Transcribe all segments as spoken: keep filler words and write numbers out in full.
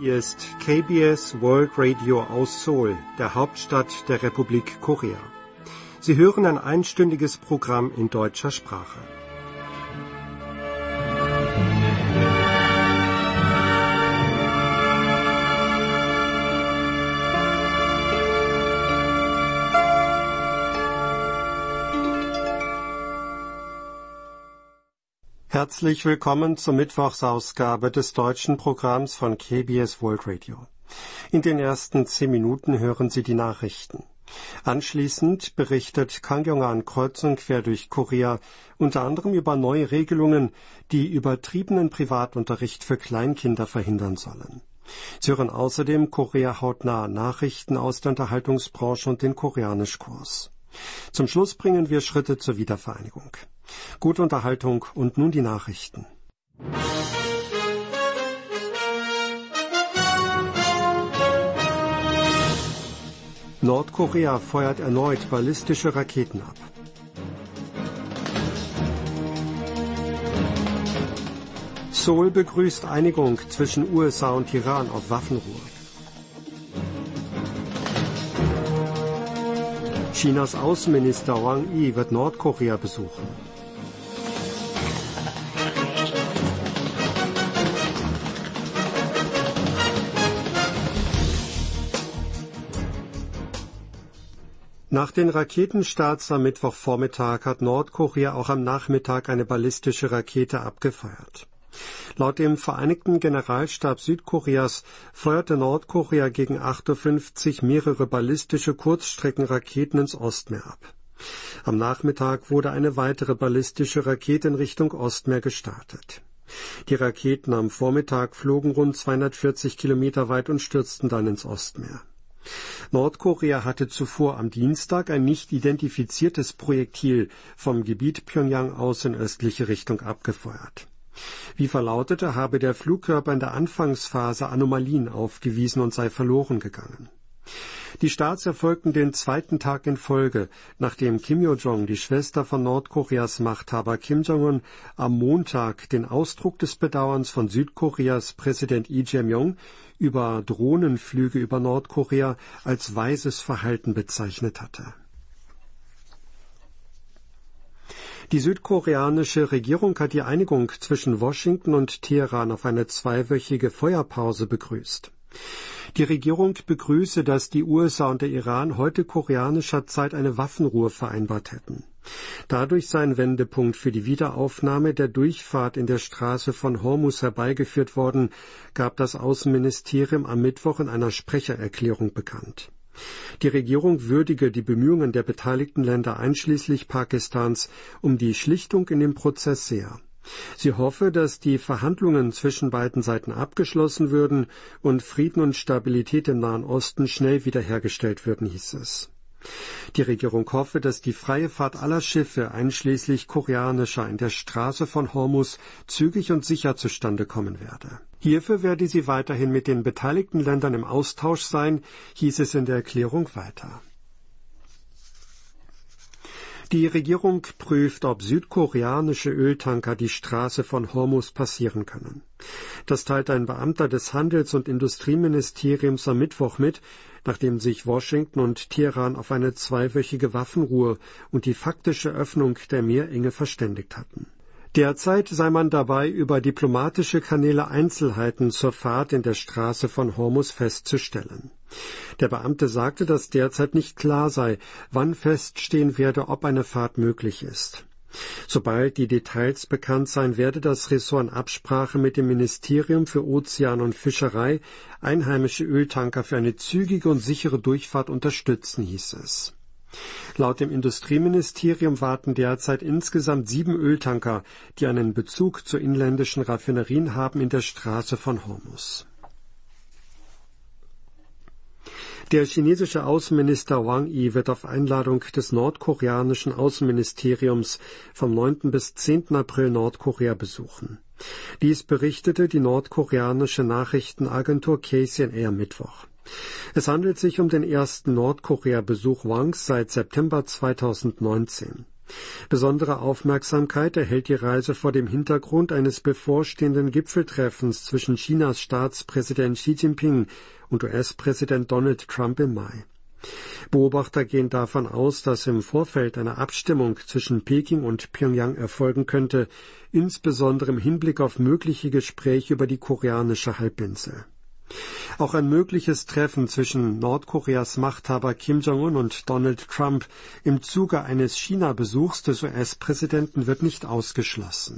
Hier ist K B S World Radio aus Seoul, der Hauptstadt der Republik Korea. Sie hören ein einstündiges Programm in deutscher Sprache. Herzlich willkommen zur Mittwochsausgabe des deutschen Programms von K B S World Radio. In den ersten zehn Minuten hören Sie die Nachrichten. Anschließend berichtet Kang Yong-an kreuz und quer durch Korea unter anderem über neue Regelungen, die übertriebenen Privatunterricht für Kleinkinder verhindern sollen. Sie hören außerdem Korea hautnah Nachrichten aus der Unterhaltungsbranche und den Koreanischkurs. Zum Schluss bringen wir Schritte zur Wiedervereinigung. Gute Unterhaltung und nun die Nachrichten. Nordkorea feuert erneut ballistische Raketen ab. Seoul begrüßt Einigung zwischen U S A und Iran auf Waffenruhe. Chinas Außenminister Wang Yi wird Nordkorea besuchen. Nach den Raketenstarts am Mittwochvormittag hat Nordkorea auch am Nachmittag eine ballistische Rakete abgefeuert. Laut dem Vereinigten Generalstab Südkoreas feuerte Nordkorea gegen acht Uhr fünfzig mehrere ballistische Kurzstreckenraketen ins Ostmeer ab. Am Nachmittag wurde eine weitere ballistische Rakete in Richtung Ostmeer gestartet. Die Raketen am Vormittag flogen rund zweihundertvierzig Kilometer weit und stürzten dann ins Ostmeer. Nordkorea hatte zuvor am Dienstag ein nicht identifiziertes Projektil vom Gebiet Pjöngjang aus in östliche Richtung abgefeuert. Wie verlautete, habe der Flugkörper in der Anfangsphase Anomalien aufgewiesen und sei verloren gegangen. Die Starts erfolgten den zweiten Tag in Folge, nachdem Kim Yo-jong, die Schwester von Nordkoreas Machthaber Kim Jong-un, am Montag den Ausdruck des Bedauerns von Südkoreas Präsident Lee Jae-myung über Drohnenflüge über Nordkorea als weises Verhalten bezeichnet hatte. Die südkoreanische Regierung hat die Einigung zwischen Washington und Teheran auf eine zweiwöchige Feuerpause begrüßt. Die Regierung begrüße, dass die U S A und der Iran heute koreanischer Zeit eine Waffenruhe vereinbart hätten. Dadurch sei ein Wendepunkt für die Wiederaufnahme der Durchfahrt in der Straße von Hormuz herbeigeführt worden, gab das Außenministerium am Mittwoch in einer Sprechererklärung bekannt. Die Regierung würdige die Bemühungen der beteiligten Länder einschließlich Pakistans um die Schlichtung in dem Prozess sehr. Sie hoffe, dass die Verhandlungen zwischen beiden Seiten abgeschlossen würden und Frieden und Stabilität im Nahen Osten schnell wiederhergestellt würden, hieß es. Die Regierung hoffe, dass die freie Fahrt aller Schiffe, einschließlich koreanischer, in der Straße von Hormuz zügig und sicher zustande kommen werde. Hierfür werde sie weiterhin mit den beteiligten Ländern im Austausch sein, hieß es in der Erklärung weiter. Die Regierung prüft, ob südkoreanische Öltanker die Straße von Hormuz passieren können. Das teilte ein Beamter des Handels- und Industrieministeriums am Mittwoch mit, nachdem sich Washington und Teheran auf eine zweiwöchige Waffenruhe und die faktische Öffnung der Meerenge verständigt hatten. Derzeit sei man dabei, über diplomatische Kanäle Einzelheiten zur Fahrt in der Straße von Hormuz festzustellen. Der Beamte sagte, dass derzeit nicht klar sei, wann feststehen werde, ob eine Fahrt möglich ist. Sobald die Details bekannt seien, werde das Ressort in Absprache mit dem Ministerium für Ozean und Fischerei einheimische Öltanker für eine zügige und sichere Durchfahrt unterstützen, hieß es. Laut dem Industrieministerium warten derzeit insgesamt sieben Öltanker, die einen Bezug zu inländischen Raffinerien haben, in der Straße von Hormuz. Der chinesische Außenminister Wang Yi wird auf Einladung des nordkoreanischen Außenministeriums vom neunten bis zehnten April Nordkorea besuchen. Dies berichtete die nordkoreanische Nachrichtenagentur K C N A am Mittwoch. Es handelt sich um den ersten Nordkorea-Besuch Wangs seit September zweitausendneunzehn. Besondere Aufmerksamkeit erhält die Reise vor dem Hintergrund eines bevorstehenden Gipfeltreffens zwischen Chinas Staatspräsident Xi Jinping und U S-Präsident Donald Trump im Mai. Beobachter gehen davon aus, dass im Vorfeld eine Abstimmung zwischen Peking und Pyongyang erfolgen könnte, insbesondere im Hinblick auf mögliche Gespräche über die koreanische Halbinsel. Auch ein mögliches Treffen zwischen Nordkoreas Machthaber Kim Jong-un und Donald Trump im Zuge eines China-Besuchs des U S-Präsidenten wird nicht ausgeschlossen.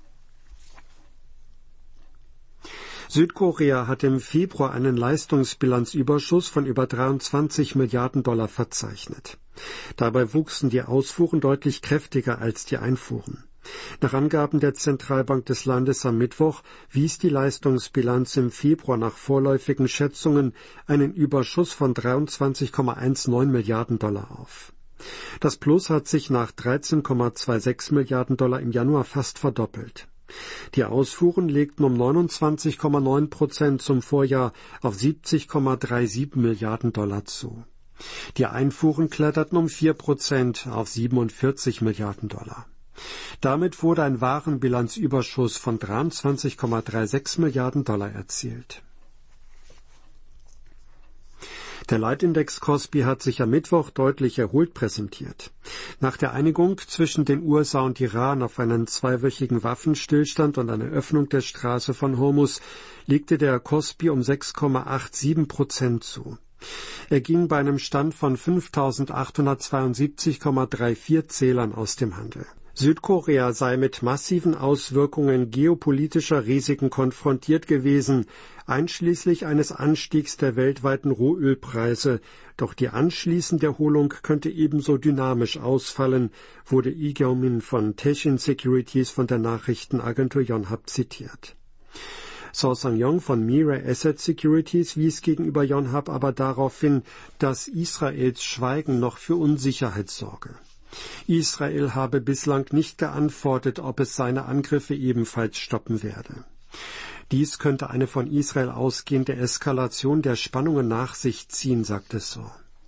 Südkorea hat im Februar einen Leistungsbilanzüberschuss von über dreiundzwanzig Milliarden Dollar verzeichnet. Dabei wuchsen die Ausfuhren deutlich kräftiger als die Einfuhren. Nach Angaben der Zentralbank des Landes am Mittwoch wies die Leistungsbilanz im Februar nach vorläufigen Schätzungen einen Überschuss von dreiundzwanzig Komma neunzehn Milliarden Dollar auf. Das Plus hat sich nach dreizehn Komma sechsundzwanzig Milliarden Dollar im Januar fast verdoppelt. Die Ausfuhren legten um neunundzwanzig Komma neun Prozent zum Vorjahr auf siebzig Komma siebenunddreißig Milliarden Dollar zu. Die Einfuhren kletterten um vier Prozent auf siebenundvierzig Milliarden Dollar. Damit wurde ein Warenbilanzüberschuss von dreiundzwanzig Komma sechsunddreißig Milliarden Dollar erzielt. Der Leitindex Kospi hat sich am Mittwoch deutlich erholt präsentiert. Nach der Einigung zwischen den U S A und Iran auf einen zweiwöchigen Waffenstillstand und eine Öffnung der Straße von Hormuz legte der Kospi um sechs Komma siebenundachtzig Prozent zu. Er ging bei einem Stand von fünftausendachthundertzweiundsiebzig Komma vierunddreißig Zählern aus dem Handel. Südkorea sei mit massiven Auswirkungen geopolitischer Risiken konfrontiert gewesen, einschließlich eines Anstiegs der weltweiten Rohölpreise. Doch die anschließende Erholung könnte ebenso dynamisch ausfallen, wurde Lee Gyeong-min von Taeshin Securities von der Nachrichtenagentur Yonhap zitiert. So Sang-yong von Mirai Asset Securities wies gegenüber Yonhap aber darauf hin, dass Israels Schweigen noch für Unsicherheit sorge. Israel habe bislang nicht geantwortet, ob es seine Angriffe ebenfalls stoppen werde. Dies könnte eine von Israel ausgehende Eskalation der Spannungen nach sich ziehen, sagte So.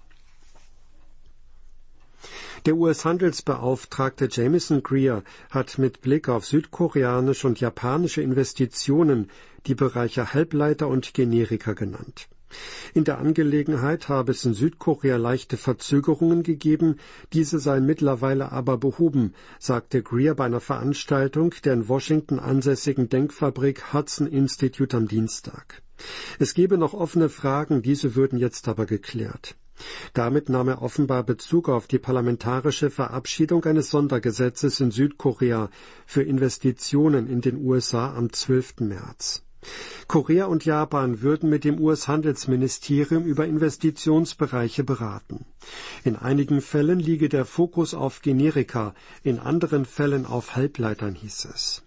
Der U S-Handelsbeauftragte Jameson Greer hat mit Blick auf südkoreanische und japanische Investitionen die Bereiche Halbleiter und Generika genannt. In der Angelegenheit habe es in Südkorea leichte Verzögerungen gegeben, diese seien mittlerweile aber behoben, sagte Greer bei einer Veranstaltung der in Washington ansässigen Denkfabrik Hudson Institute am Dienstag. Es gebe noch offene Fragen, diese würden jetzt aber geklärt. Damit nahm er offenbar Bezug auf die parlamentarische Verabschiedung eines Sondergesetzes in Südkorea für Investitionen in den U S A am zwölften März. Korea und Japan würden mit dem U S-Handelsministerium über Investitionsbereiche beraten. In einigen Fällen liege der Fokus auf Generika, in anderen Fällen auf Halbleitern, hieß es.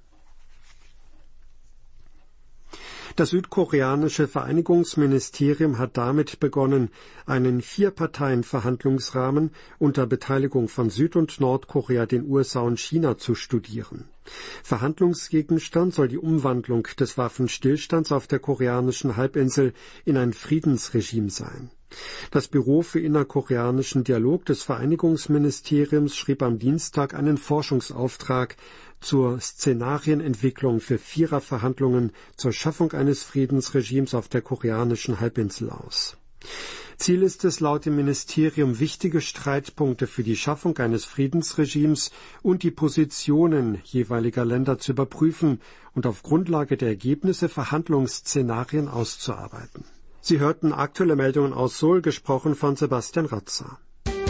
Das südkoreanische Vereinigungsministerium hat damit begonnen, einen Vier-Parteien-Verhandlungsrahmen unter Beteiligung von Süd- und Nordkorea, den U S A und China zu studieren. Verhandlungsgegenstand soll die Umwandlung des Waffenstillstands auf der koreanischen Halbinsel in ein Friedensregime sein. Das Büro für innerkoreanischen Dialog des Vereinigungsministeriums schrieb am Dienstag einen Forschungsauftrag zur Szenarienentwicklung für Viererverhandlungen zur Schaffung eines Friedensregimes auf der koreanischen Halbinsel aus. Ziel ist es laut dem Ministerium, wichtige Streitpunkte für die Schaffung eines Friedensregimes und die Positionen jeweiliger Länder zu überprüfen und auf Grundlage der Ergebnisse Verhandlungsszenarien auszuarbeiten. Sie hörten aktuelle Meldungen aus Seoul, gesprochen von Sebastian Ratzer.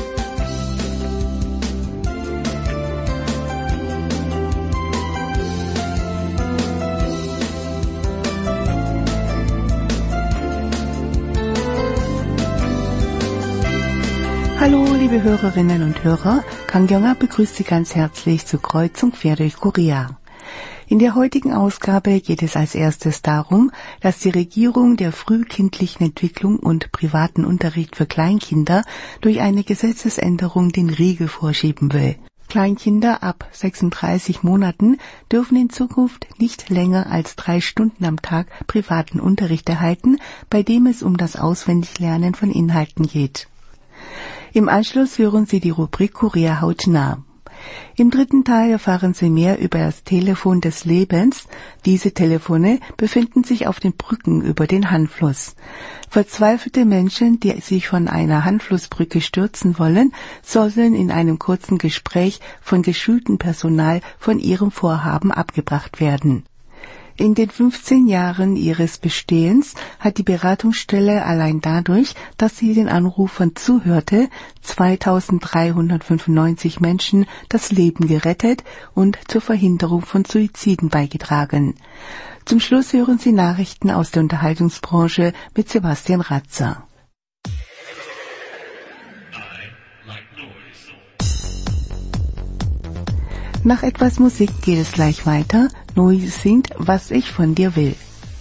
Hallo, liebe Hörerinnen und Hörer, Kang Kyung-ha begrüßt Sie ganz herzlich zur Kreuzung quer durch Korea. In der heutigen Ausgabe geht es als erstes darum, dass die Regierung der frühkindlichen Entwicklung und privaten Unterricht für Kleinkinder durch eine Gesetzesänderung den Riegel vorschieben will. Kleinkinder ab sechsunddreißig Monaten dürfen in Zukunft nicht länger als drei Stunden am Tag privaten Unterricht erhalten, bei dem es um das Auswendiglernen von Inhalten geht. Im Anschluss hören Sie die Rubrik Korea hautnah. Im dritten Teil erfahren Sie mehr über das Telefon des Lebens. Diese Telefone befinden sich auf den Brücken über den Han-Fluss. Verzweifelte Menschen, die sich von einer Han-Fluss-Brücke stürzen wollen, sollen in einem kurzen Gespräch von geschultem Personal von ihrem Vorhaben abgebracht werden. In den fünfzehn Jahren ihres Bestehens hat die Beratungsstelle allein dadurch, dass sie den Anrufern zuhörte, zweitausenddreihundertfünfundneunzig Menschen das Leben gerettet und zur Verhinderung von Suiziden beigetragen. Zum Schluss hören Sie Nachrichten aus der Unterhaltungsbranche mit Sebastian Ratzer. Nach etwas Musik geht es gleich weiter. Noise singt, was ich von dir will.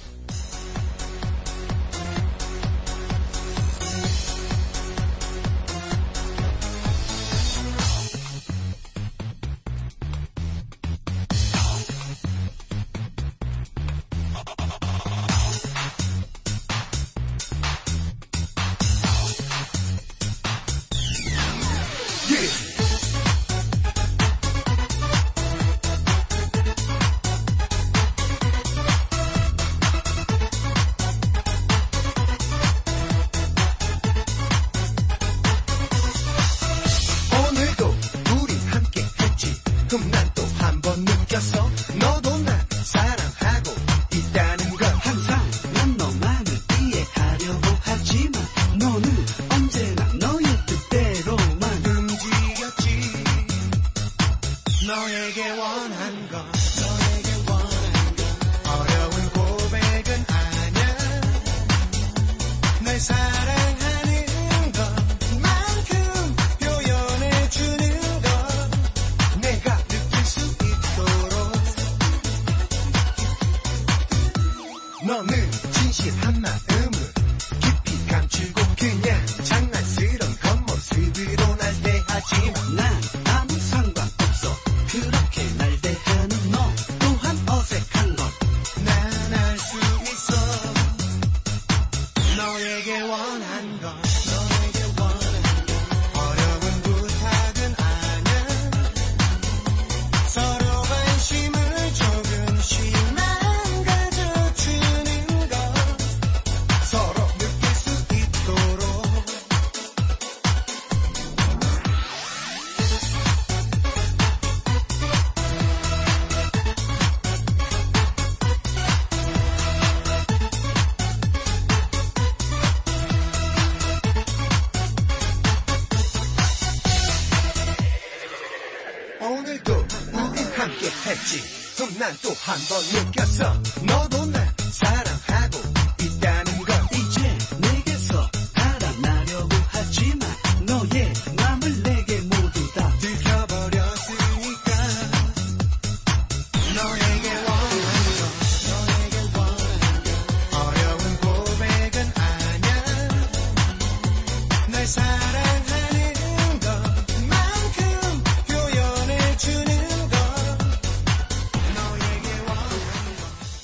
오늘도 우리 함께 했지. 그럼 난 또 한 번 느꼈어. 너도 날 사랑하고 있다는 걸. 이제 내게서 달아나려고 하지만 너의 맘을 내게 모두 다 들켜버렸으니까. 너에게 원하는 건 너에게 원하는 건 어려운 고백은 아냐. 날 사랑하는 것만큼 표현해 주는 것. 너에게 원하는 건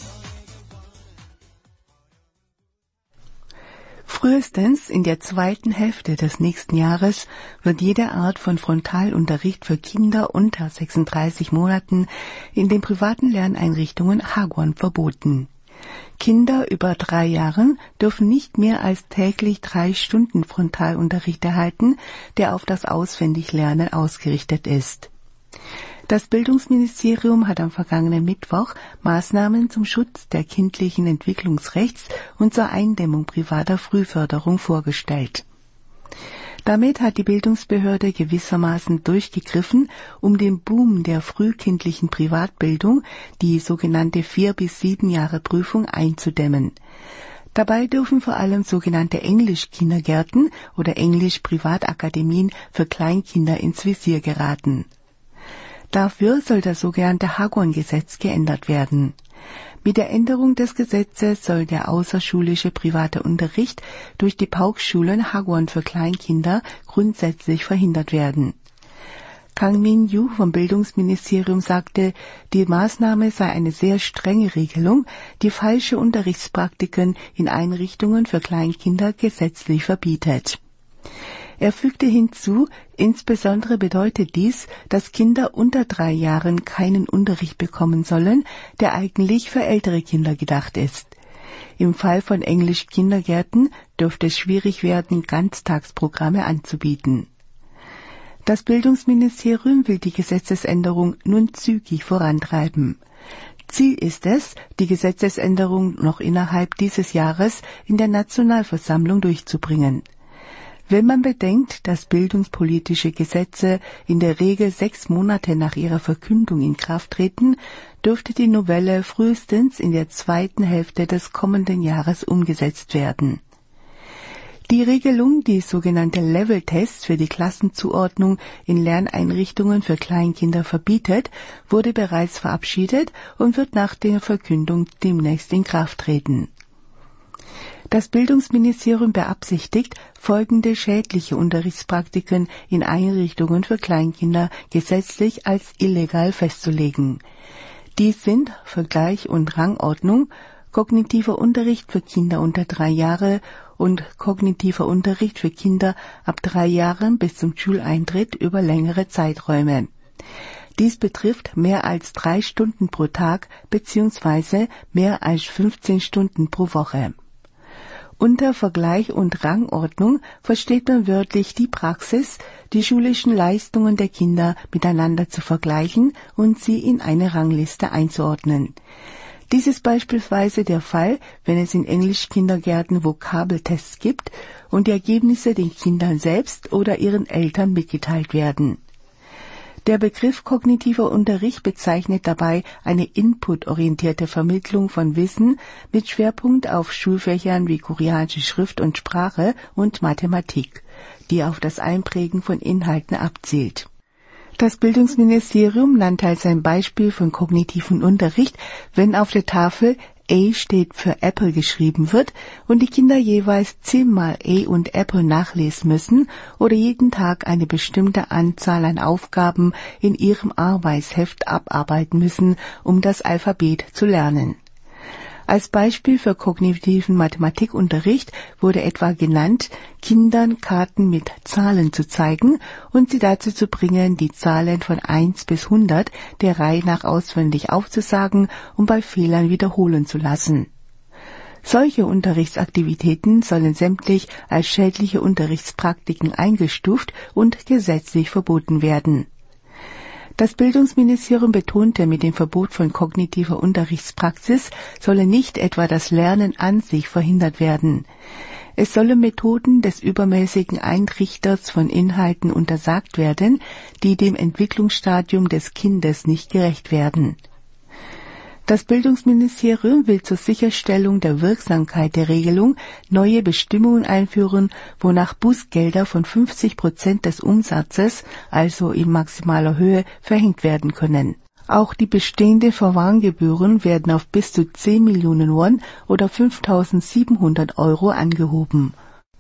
Frühestens in der zweiten Hälfte des nächsten Jahres wird jede Art von Frontalunterricht für Kinder unter sechsunddreißig Monaten in den privaten Lerneinrichtungen Hagwon verboten. Kinder über drei Jahren dürfen nicht mehr als täglich drei Stunden Frontalunterricht erhalten, der auf das Auswendiglernen ausgerichtet ist. Das Bildungsministerium hat am vergangenen Mittwoch Maßnahmen zum Schutz der kindlichen Entwicklungsrechts und zur Eindämmung privater Frühförderung vorgestellt. Damit hat die Bildungsbehörde gewissermaßen durchgegriffen, um den Boom der frühkindlichen Privatbildung, die sogenannte vier bis sieben Jahre Prüfung, einzudämmen. Dabei dürfen vor allem sogenannte Englisch-Kindergärten oder Englisch-Privatakademien für Kleinkinder ins Visier geraten. Dafür soll das sogenannte Hagwon-Gesetz geändert werden. Mit der Änderung des Gesetzes soll der außerschulische private Unterricht durch die Paukschulen Hagwon für Kleinkinder grundsätzlich verhindert werden. Kang Min-Yu vom Bildungsministerium sagte, die Maßnahme sei eine sehr strenge Regelung, die falsche Unterrichtspraktiken in Einrichtungen für Kleinkinder gesetzlich verbietet. Er fügte hinzu, insbesondere bedeutet dies, dass Kinder unter drei Jahren keinen Unterricht bekommen sollen, der eigentlich für ältere Kinder gedacht ist. Im Fall von Englisch-Kindergärten dürfte es schwierig werden, Ganztagsprogramme anzubieten. Das Bildungsministerium will die Gesetzesänderung nun zügig vorantreiben. Ziel ist es, die Gesetzesänderung noch innerhalb dieses Jahres in der Nationalversammlung durchzubringen. Wenn man bedenkt, dass bildungspolitische Gesetze in der Regel sechs Monate nach ihrer Verkündung in Kraft treten, dürfte die Novelle frühestens in der zweiten Hälfte des kommenden Jahres umgesetzt werden. Die Regelung, die sogenannte Level-Tests für die Klassenzuordnung in Lerneinrichtungen für Kleinkinder verbietet, wurde bereits verabschiedet und wird nach der Verkündung demnächst in Kraft treten. Das Bildungsministerium beabsichtigt, folgende schädliche Unterrichtspraktiken in Einrichtungen für Kleinkinder gesetzlich als illegal festzulegen. Dies sind Vergleich und Rangordnung, kognitiver Unterricht für Kinder unter drei Jahre und kognitiver Unterricht für Kinder ab drei Jahren bis zum Schuleintritt über längere Zeiträume. Dies betrifft mehr als drei Stunden pro Tag bzw. mehr als fünfzehn Stunden pro Woche. Unter Vergleich und Rangordnung versteht man wörtlich die Praxis, die schulischen Leistungen der Kinder miteinander zu vergleichen und sie in eine Rangliste einzuordnen. Dies ist beispielsweise der Fall, wenn es in Englischkindergärten Vokabeltests gibt und die Ergebnisse den Kindern selbst oder ihren Eltern mitgeteilt werden. Der Begriff kognitiver Unterricht bezeichnet dabei eine inputorientierte Vermittlung von Wissen mit Schwerpunkt auf Schulfächern wie koreanische Schrift und Sprache und Mathematik, die auf das Einprägen von Inhalten abzielt. Das Bildungsministerium nannte als ein Beispiel von kognitiven Unterricht, wenn auf der Tafel A steht für Apple geschrieben wird und die Kinder jeweils zehnmal A und Apple nachlesen müssen oder jeden Tag eine bestimmte Anzahl an Aufgaben in ihrem Arbeitsheft abarbeiten müssen, um das Alphabet zu lernen. Als Beispiel für kognitiven Mathematikunterricht wurde etwa genannt, Kindern Karten mit Zahlen zu zeigen und sie dazu zu bringen, die Zahlen von eins bis hundert der Reihe nach auswendig aufzusagen und bei Fehlern wiederholen zu lassen. Solche Unterrichtsaktivitäten sollen sämtlich als schädliche Unterrichtspraktiken eingestuft und gesetzlich verboten werden. Das Bildungsministerium betonte, mit dem Verbot von kognitiver Unterrichtspraxis solle nicht etwa das Lernen an sich verhindert werden. Es sollen Methoden des übermäßigen Eintrichters von Inhalten untersagt werden, die dem Entwicklungsstadium des Kindes nicht gerecht werden. Das Bildungsministerium will zur Sicherstellung der Wirksamkeit der Regelung neue Bestimmungen einführen, wonach Bußgelder von fünfzig Prozent des Umsatzes, also in maximaler Höhe, verhängt werden können. Auch die bestehenden Verwarngebühren werden auf bis zu zehn Millionen Won oder fünftausendsiebenhundert Euro angehoben.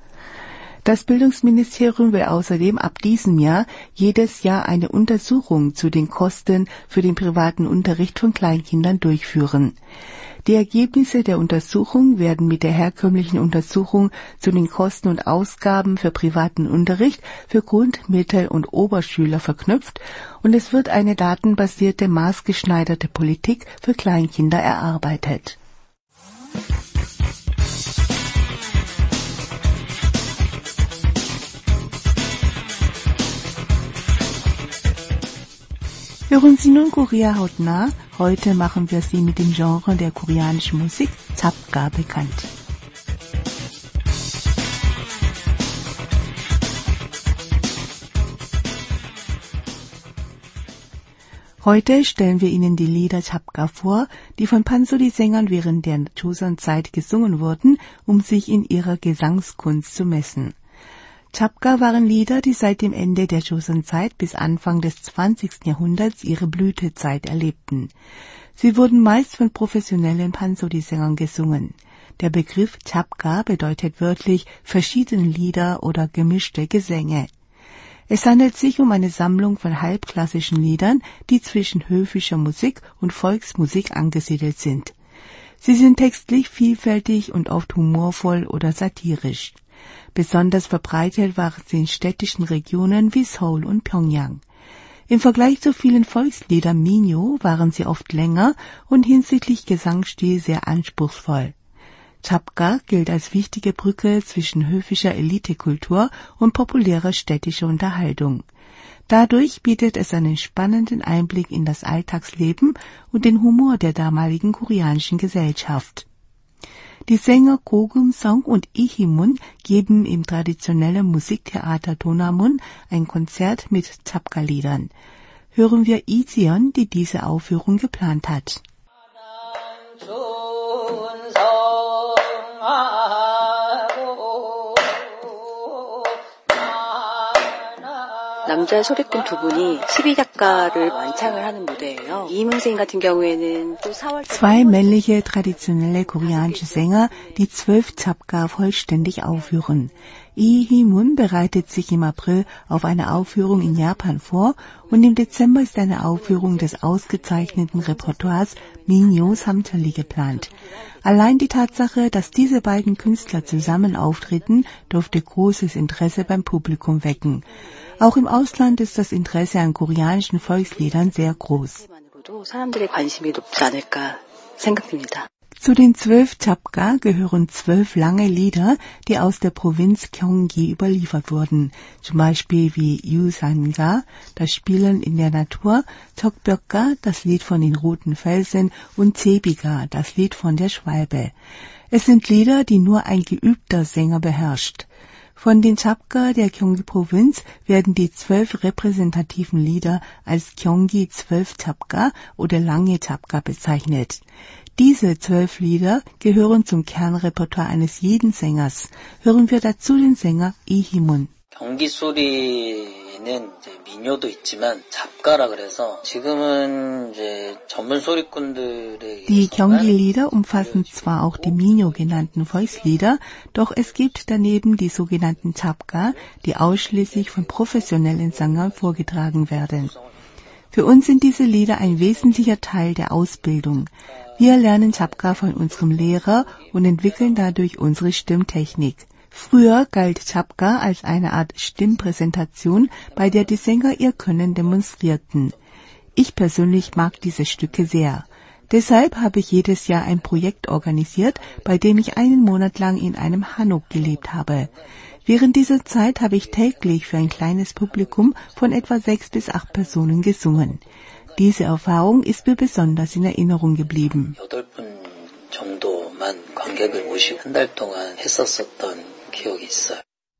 Das Bildungsministerium will außerdem ab diesem Jahr jedes Jahr eine Untersuchung zu den Kosten für den privaten Unterricht von Kleinkindern durchführen. Die Ergebnisse der Untersuchung werden mit der herkömmlichen Untersuchung zu den Kosten und Ausgaben für privaten Unterricht für Grund-, Mittel- und Oberschüler verknüpft und es wird eine datenbasierte, maßgeschneiderte Politik für Kleinkinder erarbeitet. Hören Sie nun Korea hautnah. Heute machen wir Sie mit dem Genre der koreanischen Musik Chapga bekannt. Heute stellen wir Ihnen die Lieder Chapga vor, die von Pansori-Sängern während der Joseon-Zeit gesungen wurden, um sich in ihrer Gesangskunst zu messen. Chapga waren Lieder, die seit dem Ende der Joseon-Zeit bis Anfang des zwanzigsten Jahrhunderts ihre Blütezeit erlebten. Sie wurden meist von professionellen Pansori-Sängern gesungen. Der Begriff Chapga bedeutet wörtlich verschiedene Lieder oder gemischte Gesänge. Es handelt sich um eine Sammlung von halbklassischen Liedern, die zwischen höfischer Musik und Volksmusik angesiedelt sind. Sie sind textlich vielfältig und oft humorvoll oder satirisch. Besonders verbreitet waren sie in städtischen Regionen wie Seoul und Pyongyang. Im Vergleich zu vielen Volksliedern Minyo waren sie oft länger und hinsichtlich Gesangsstil sehr anspruchsvoll. Chapga gilt als wichtige Brücke zwischen höfischer Elitekultur und populärer städtischer Unterhaltung. Dadurch bietet es einen spannenden Einblick in das Alltagsleben und den Humor der damaligen koreanischen Gesellschaft. Die Sänger Ko Geum-sung und Lee Hee-mun geben im traditionellen Musiktheater Donamun ein Konzert mit Chapga-Liedern. Hören wir Lee Ji-yeon, die diese Aufführung geplant hat. 남자 소리꾼 두 분이 십이 작가를 완창을 하는 무대예요. 이희문 선생님 같은 경우에는 또 사월 Zwei männliche traditionelle koreanische Sänger, die zwölf Chapga vollständig aufführen. Lee Hee-mun bereitet sich im April auf eine Aufführung in Japan vor und im Dezember ist eine Aufführung des ausgezeichneten Repertoires Minyo Samchali geplant. Allein die Tatsache, dass diese beiden Künstler zusammen auftreten, dürfte großes Interesse beim Publikum wecken. Auch im Ausland ist das Interesse an koreanischen Volksliedern sehr groß. 사람들의 관심이 높지 않을까 생각됩니다. Zu den zwölf Chapga gehören zwölf lange Lieder, die aus der Provinz Gyeonggi überliefert wurden, zum Beispiel wie Yusan-ga, das Spielen in der Natur, Tokbyeok-ga, das Lied von den roten Felsen und Jebi-ga, das Lied von der Schwalbe. Es sind Lieder, die nur ein geübter Sänger beherrscht. Von den Chapga der Gyeonggi-Provinz werden die zwölf repräsentativen Lieder als Gyeonggi zwölf Chapga oder lange Chapga bezeichnet. Diese zwölf Lieder gehören zum Kernrepertoire eines jeden Sängers. Hören wir dazu den Sänger Lee Hee-mun. 경기 소리는 이제 민요도 있지만 잡가라 그래서 지금은 이제 전문 소리꾼들의 Die Gyeonggi-Lieder umfassen zwar auch die Minyo genannten Volkslieder, doch es gibt daneben die sogenannten Chapga, die ausschließlich von professionellen Sängern vorgetragen werden. Für uns sind diese Lieder ein wesentlicher Teil der Ausbildung. Wir lernen Chapga von unserem Lehrer und entwickeln dadurch unsere Stimmtechnik. Früher galt Chapga als eine Art Stimmpräsentation, bei der die Sänger ihr Können demonstrierten. Ich persönlich mag diese Stücke sehr. Deshalb habe ich jedes Jahr ein Projekt organisiert, bei dem ich einen Monat lang in einem Hanok gelebt habe. Während dieser Zeit habe ich täglich für ein kleines Publikum von etwa sechs bis acht Personen gesungen. Diese Erfahrung ist mir besonders in Erinnerung geblieben. 여덟 분 정도만 관객을 모시고 한 달 동안 했었었던 기억이 있어요.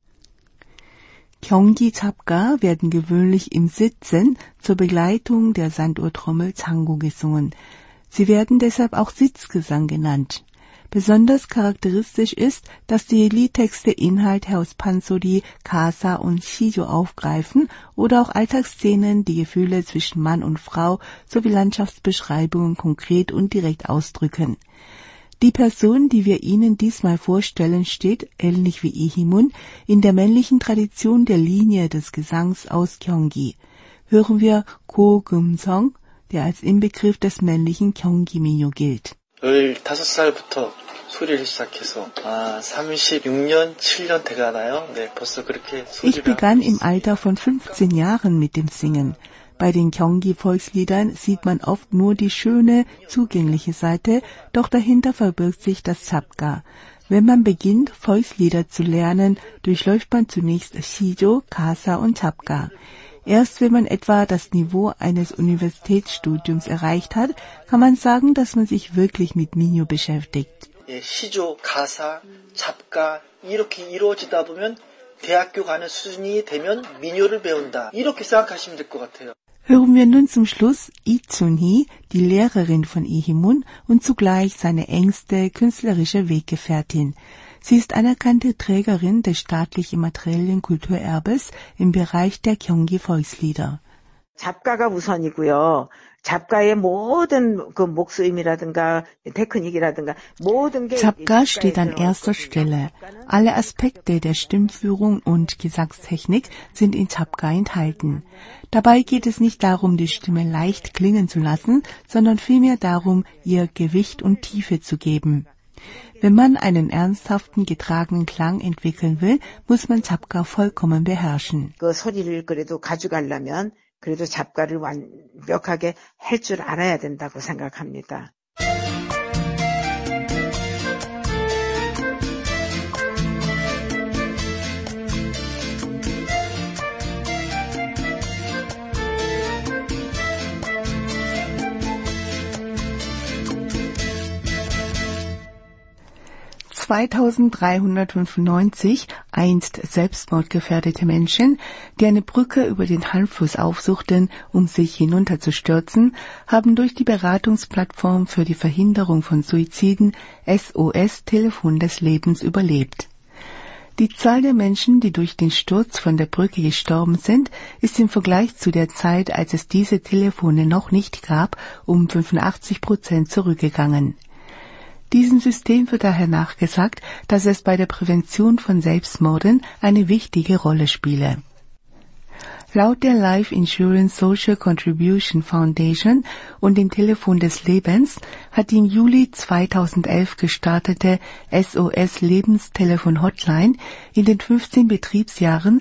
Gyeonggi Chapga werden gewöhnlich im Sitzen zur Begleitung der Sanduhrtrommel Chango gesungen. Sie werden deshalb auch Sitzgesang genannt. Besonders charakteristisch ist, dass die Liedtexte Inhalte aus Pansori, Kasa und Shijo aufgreifen oder auch Alltagsszenen, die Gefühle zwischen Mann und Frau sowie Landschaftsbeschreibungen konkret und direkt ausdrücken. Die Person, die wir Ihnen diesmal vorstellen, steht, ähnlich wie Lee Hee-mun, in der männlichen Tradition der Linie des Gesangs aus Gyeonggi. Hören wir Ko Geum-sung, der als Inbegriff des männlichen Gyeonggi-Minyo gilt. 열다섯 살부터 소리를 시작해서 아, 삼십육 년, 칠 년 돼가나요? 네, 벌써 그렇게 소리를 Ich begann im Alter von fünfzehn Jahren mit dem Singen. Bei den Gyeonggi-Volksliedern sieht man oft nur die schöne, zugängliche Seite, doch dahinter verbirgt sich das Chapga. Wenn man beginnt, Volkslieder zu lernen, durchläuft man zunächst Shijo, Kasa und Chapga. Erst wenn man etwa das Niveau eines Universitätsstudiums erreicht hat, kann man sagen, dass man sich wirklich mit Minyo beschäftigt. 시조, 가사, 잡가 이렇게 이루어지다 보면 대학교 가는 수준이 되면 민요를 배운다. 이렇게 생각하시면 될 것 같아요. Hören wir nun zum Schluss Lee Chun-hee, die Lehrerin von Lee Hee-mun und zugleich seine engste künstlerische Weggefährtin. Sie ist anerkannte Trägerin des staatlich immateriellen Kulturerbes im Bereich der Gyeonggi-Volkslieder. 잡가가 우선이고요. 잡가의 모든 그 목수임이라든가 테크닉이라든가 모든 게 Chapga steht an erster Stelle. Alle Aspekte der Stimmführung und Gesangstechnik sind in Chapga enthalten. Dabei geht es nicht darum, die Stimme leicht klingen zu lassen, sondern vielmehr darum, ihr Gewicht und Tiefe zu geben. Wenn man einen ernsthaften, getragenen Klang entwickeln will, muss man 잡가 vollkommen beherrschen. 그 소리를 그래도 가져가려면 그래도 잡가를 완벽하게 할 줄 알아야 된다고 생각합니다. zweitausenddreihundertfünfundneunzig einst selbstmordgefährdete Menschen, die eine Brücke über den Hanfluss aufsuchten, um sich hinunterzustürzen, haben durch die Beratungsplattform für die Verhinderung von Suiziden S O S Telefon des Lebens überlebt. Die Zahl der Menschen, die durch den Sturz von der Brücke gestorben sind, ist im Vergleich zu der Zeit, als es diese Telefone noch nicht gab, um fünfundachtzig Prozent zurückgegangen. Diesem System wird daher nachgesagt, dass es bei der Prävention von Selbstmorden eine wichtige Rolle spiele. Laut der Life Insurance Social Contribution Foundation und dem Telefon des Lebens hat die im Juli zweitausendelf gestartete S O S Lebenstelefon Hotline in den fünfzehn Betriebsjahren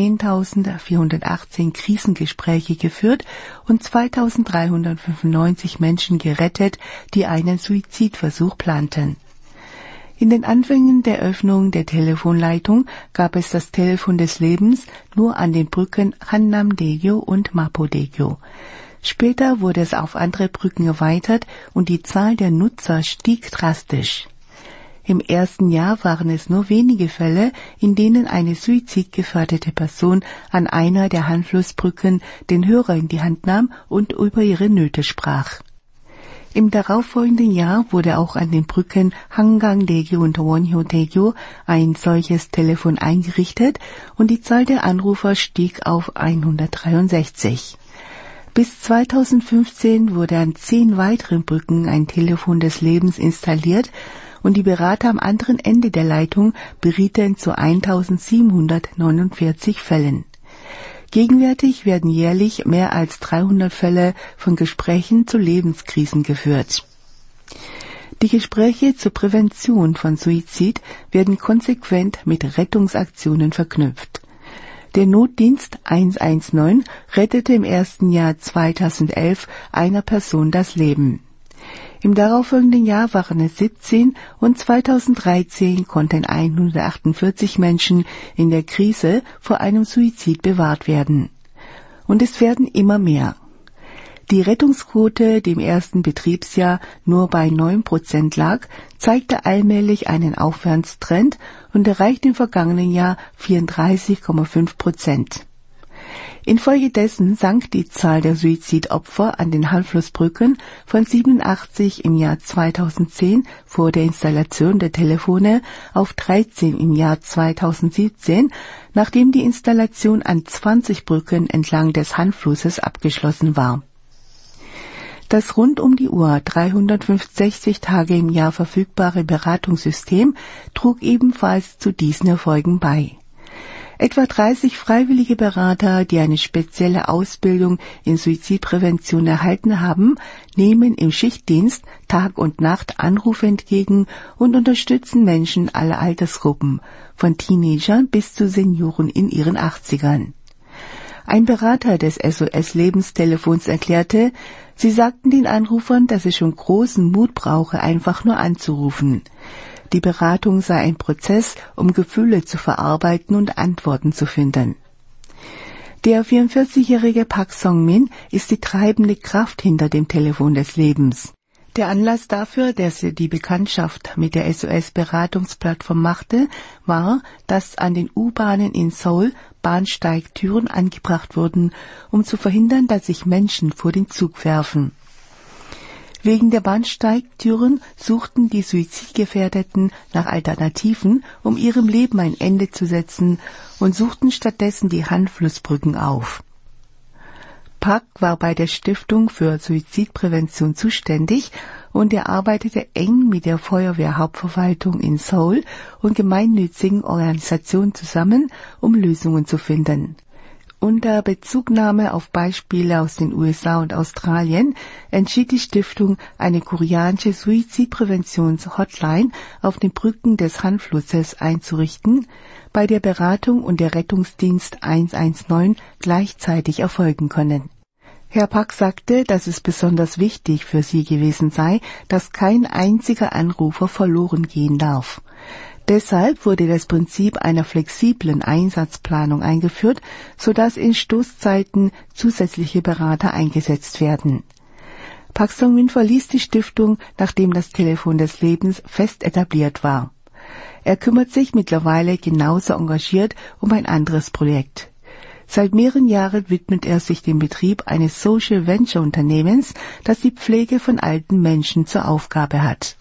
zehntausendvierhundertachtzehn Krisengespräche geführt und zweitausenddreihundertfünfundneunzig Menschen gerettet, die einen Suizidversuch planten. In den Anfängen der Öffnung der Telefonleitung gab es das Telefon des Lebens nur an den Brücken Hannam-daegu und Mapo-daegu. Später wurde es auf andere Brücken erweitert und die Zahl der Nutzer stieg drastisch. Im ersten Jahr waren es nur wenige Fälle, in denen eine suizidgefährdete Person an einer der Hanflussbrücken den Hörer in die Hand nahm und über ihre Nöte sprach. Im darauffolgenden Jahr wurde auch an den Brücken Hangang-daegu und Wonhyo-daegu ein solches Telefon eingerichtet und die Zahl der Anrufer stieg auf hundertdreiundsechzig. Bis zweitausendfünfzehn wurde an zehn weiteren Brücken ein Telefon des Lebens installiert und die Berater am anderen Ende der Leitung berieten zu eintausendsiebenhundertneunundvierzig Fällen. Gegenwärtig werden jährlich mehr als dreihundert Fälle von Gesprächen zu Lebenskrisen geführt. Die Gespräche zur Prävention von Suizid werden konsequent mit Rettungsaktionen verknüpft. Der Notdienst eins eins neun rettete im ersten Jahr zweitausendelf einer Person das Leben. Im darauffolgenden Jahr waren es siebzehn und zweitausenddreizehn konnten hundertachtundvierzig Menschen in der Krise vor einem Suizid bewahrt werden. Und es werden immer mehr. Die Rettungsquote, die im ersten Betriebsjahr nur bei neun Prozent lag, zeigte allmählich einen Aufwärtstrend und erreichte im vergangenen Jahr vierunddreißig Komma fünf Prozent. Infolgedessen sank die Zahl der Suizidopfer an den Hanflussbrücken von siebenundachtzig im Jahr zweitausendzehn vor der Installation der Telefone auf dreizehn im Jahr zweitausendsiebzehn, nachdem die Installation an zwanzig Brücken entlang des Hanflusses abgeschlossen war. Das rund um die Uhr dreihundertfünfundsechzig Tage im Jahr verfügbare Beratungssystem trug ebenfalls zu diesen Erfolgen bei. Etwa dreißig freiwillige Berater, die eine spezielle Ausbildung in Suizidprävention erhalten haben, nehmen im Schichtdienst Tag und Nacht Anrufe entgegen und unterstützen Menschen aller Altersgruppen, von Teenagern bis zu Senioren in ihren achtzigern. Ein Berater des S O S-Lebenstelefons erklärte, sie sagten den Anrufern, dass es schon großen Mut brauche, einfach nur anzurufen. Die Beratung sei ein Prozess, um Gefühle zu verarbeiten und Antworten zu finden. Der vierundvierzigjährige Park Song-min ist die treibende Kraft hinter dem Telefon des Lebens. Der Anlass dafür, dass er die Bekanntschaft mit der S O S-Beratungsplattform machte, war, dass an den U-Bahnen in Seoul Bahnsteigtüren angebracht wurden, um zu verhindern, dass sich Menschen vor den Zug werfen. Wegen der Bahnsteigtüren suchten die Suizidgefährdeten nach Alternativen, um ihrem Leben ein Ende zu setzen, und suchten stattdessen die Hanflussbrücken auf. Park war bei der Stiftung für Suizidprävention zuständig und er arbeitete eng mit der Feuerwehrhauptverwaltung in Seoul und gemeinnützigen Organisationen zusammen, um Lösungen zu finden. Unter Bezugnahme auf Beispiele aus den U S A und Australien entschied die Stiftung, eine koreanische Suizidpräventions-Hotline auf den Brücken des Han-Flusses einzurichten, bei der Beratung und der Rettungsdienst eins eins neun gleichzeitig erfolgen können. Herr Park sagte, dass es besonders wichtig für sie gewesen sei, dass kein einziger Anrufer verloren gehen darf. Deshalb wurde das Prinzip einer flexiblen Einsatzplanung eingeführt, sodass in Stoßzeiten zusätzliche Berater eingesetzt werden. Park Sung-min verließ die Stiftung, nachdem das Telefon des Lebens fest etabliert war. Er kümmert sich mittlerweile genauso engagiert um ein anderes Projekt. Seit mehreren Jahren widmet er sich dem Betrieb eines Social Venture Unternehmens, das die Pflege von alten Menschen zur Aufgabe hat.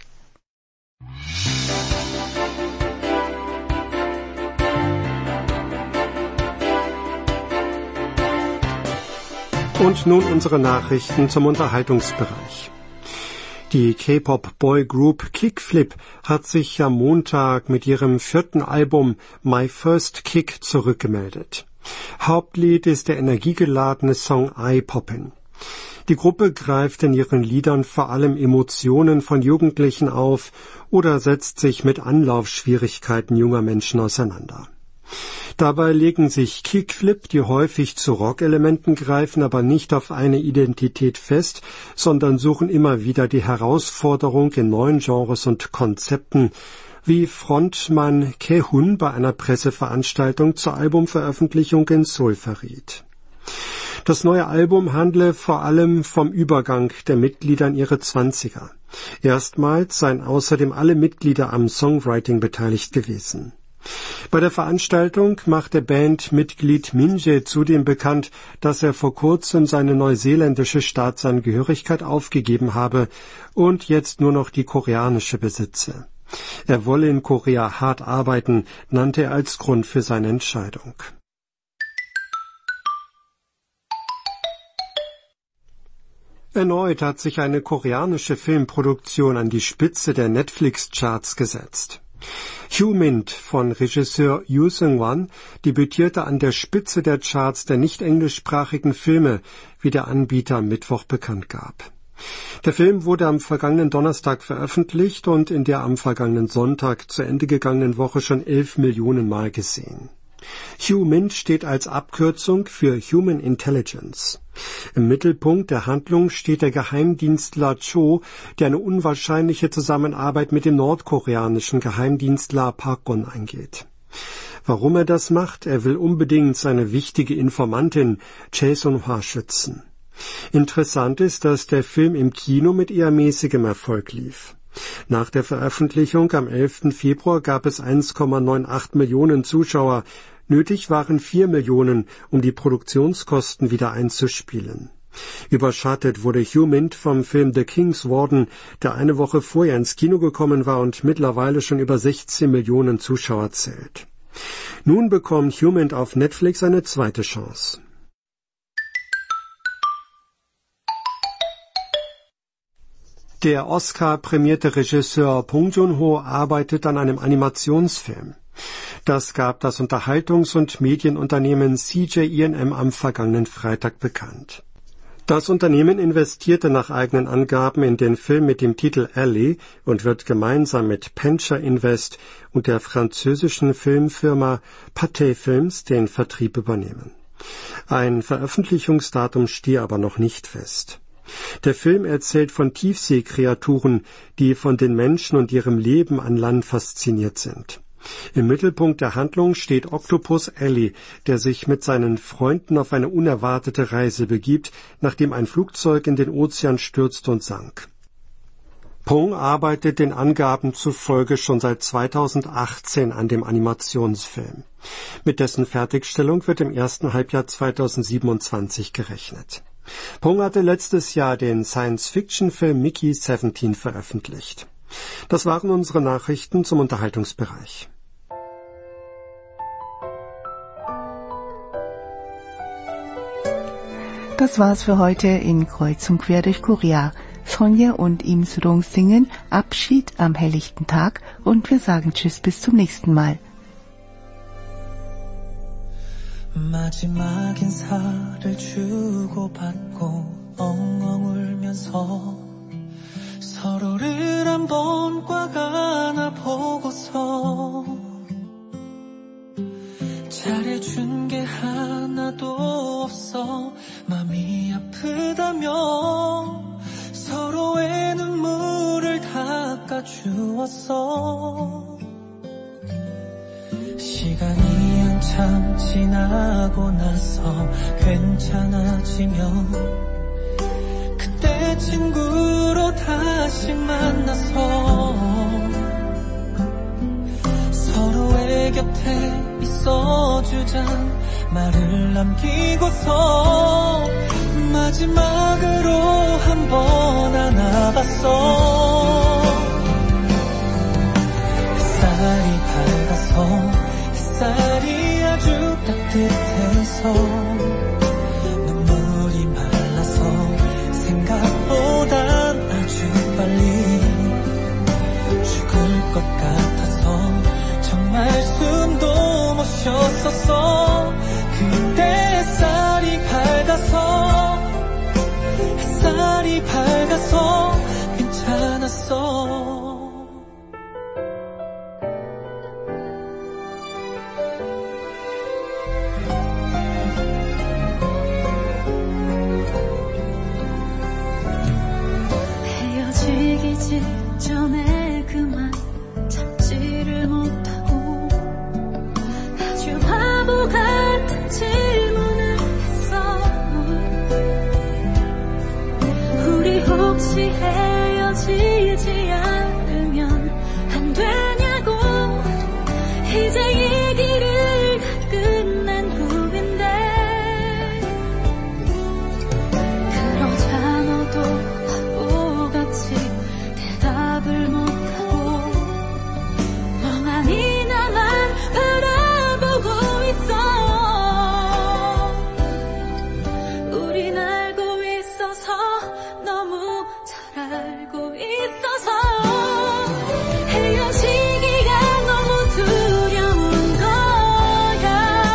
Und nun unsere Nachrichten zum Unterhaltungsbereich. Die K-Pop-Boy-Group Kickflip hat sich am Montag mit ihrem vierten Album My First Kick zurückgemeldet. Hauptlied ist der energiegeladene Song Eye Poppin'. Die Gruppe greift in ihren Liedern vor allem Emotionen von Jugendlichen auf oder setzt sich mit Anlaufschwierigkeiten junger Menschen auseinander. Dabei legen sich Kickflip, die häufig zu Rockelementen greifen, aber nicht auf eine Identität fest, sondern suchen immer wieder die Herausforderung in neuen Genres und Konzepten, wie Frontmann Kehun bei einer Presseveranstaltung zur Albumveröffentlichung in Seoul verriet. Das neue Album handle vor allem vom Übergang der Mitglieder in ihre Zwanziger. Erstmals seien außerdem alle Mitglieder am Songwriting beteiligt gewesen. Bei der Veranstaltung machte Bandmitglied Minje zudem bekannt, dass er vor kurzem seine neuseeländische Staatsangehörigkeit aufgegeben habe und jetzt nur noch die koreanische besitze. Er wolle in Korea hart arbeiten, nannte er als Grund für seine Entscheidung. Erneut hat sich eine koreanische Filmproduktion an die Spitze der Netflix-Charts gesetzt. Hugh Mint von Regisseur Yoo Seung-wan debütierte an der Spitze der Charts der nicht englischsprachigen Filme, wie der Anbieter am Mittwoch bekannt gab. Der Film wurde am vergangenen Donnerstag veröffentlicht und in der am vergangenen Sonntag zu Ende gegangenen Woche schon elf Millionen Mal gesehen. Hugh Mint steht als Abkürzung für Human Intelligence. Im Mittelpunkt der Handlung steht der Geheimdienstler Cho, der eine unwahrscheinliche Zusammenarbeit mit dem nordkoreanischen Geheimdienstler Park Gon eingeht. Warum er das macht? Er will unbedingt seine wichtige Informantin Chae Sun-hwa schützen. Interessant ist, dass der Film im Kino mit eher mäßigem Erfolg lief. Nach der Veröffentlichung am elften Februar gab es eins Komma achtundneunzig Millionen Zuschauer. Nötig waren vier Millionen, um die Produktionskosten wieder einzuspielen. Überschattet wurde Hugh Mint vom Film The King's Warden, der eine Woche vorher ins Kino gekommen war und mittlerweile schon über sechzehn Millionen Zuschauer zählt. Nun bekommt Hugh Mint auf Netflix eine zweite Chance. Der Oscar-prämierte Regisseur Bong Joon-ho arbeitet an einem Animationsfilm. Das gab das Unterhaltungs- und Medienunternehmen C J E and M am vergangenen Freitag bekannt. Das Unternehmen investierte nach eigenen Angaben in den Film mit dem Titel Alley und wird gemeinsam mit Pencher Invest und der französischen Filmfirma Pathé Films den Vertrieb übernehmen. Ein Veröffentlichungsdatum stehe aber noch nicht fest. Der Film erzählt von Tiefseekreaturen, die von den Menschen und ihrem Leben an Land fasziniert sind. Im Mittelpunkt der Handlung steht Octopus Alley, der sich mit seinen Freunden auf eine unerwartete Reise begibt, nachdem ein Flugzeug in den Ozean stürzte und sank. Pong arbeitet den Angaben zufolge schon seit zweitausendachtzehn an dem Animationsfilm. Mit dessen Fertigstellung wird im ersten Halbjahr zweitausendsiebenundzwanzig gerechnet. Pong hatte letztes Jahr den Science-Fiction-Film Mickey siebzehn veröffentlicht. Das waren unsere Nachrichten zum Unterhaltungsbereich. Das war's für heute in Kreuz und Quer durch Korea. Sonja und Im Surong singen Abschied am helllichten Tag und wir sagen Tschüss bis zum nächsten Mal. 마지막 인사를 주고받고 엉엉 울면서 서로를 한번 꽉 안아보고서 잘해준 게 하나도 없어 맘이 아프다며 서로의 눈물을 닦아주었어. 시간이 한참 지나고 나서 괜찮아지며 그때 친구로 다시 만나서 서로의 곁에 있어주잔 말을 남기고서 마지막으로 한번 안아봤어. 햇살이 밝아서 햇살이 아주 따뜻해서 눈물이 말라서 생각보단 아주 빨리 죽을 것 같아서 정말 숨도 못 쉬었었어. 그때 햇살이 밝아서 햇살이 밝아서 괜찮았어. 헤어지기 직전에 그만 참지를 못하고 아주 바보 같은 질문을 했어. 우리 혹시 헤어지지 않으면 안 되냐고. 이제 얘기를 다 끝난 후인데 그러자 너도 바보같이 대답을 못하고 멍하니 나만 바라보고 있어. 우린 알고 있어서 너무 잘 알고 있어서 헤어지기가 너무 두려운 거야.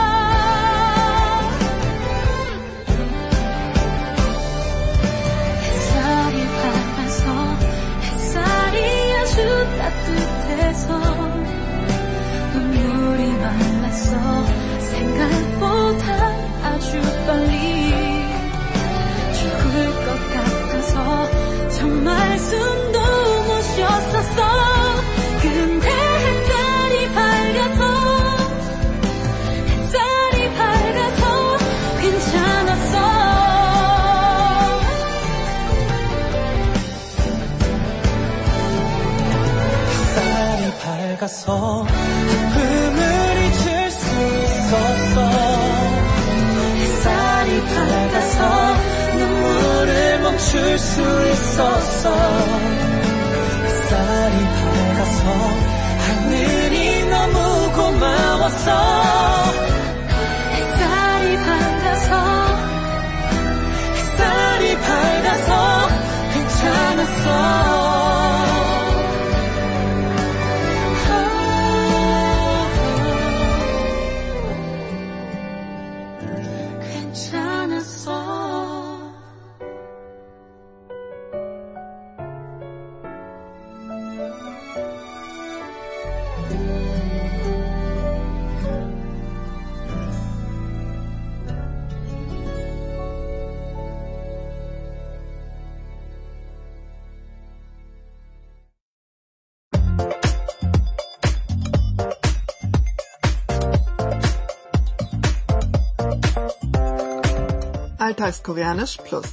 햇살이 밝아서 햇살이 아주 따뜻해서 눈물이 말랐어. 생각보다 아주 빨리 죽을 것 같아서 정말 숨도 못 쉬었었어. 근데 햇살이 밝아서 햇살이 밝아서 괜찮았어. 햇살이 밝아서 아픔을 잊을 수 있었어. 햇살이 밝아서 눈물을 멈출 수 있었어. 햇살이 밝아서 하늘이 너무 고마웠어. 햇살이 밝아서 햇살이 밝아서 괜찮았어. 괜찮았어. Alltagskoreanisch Plus.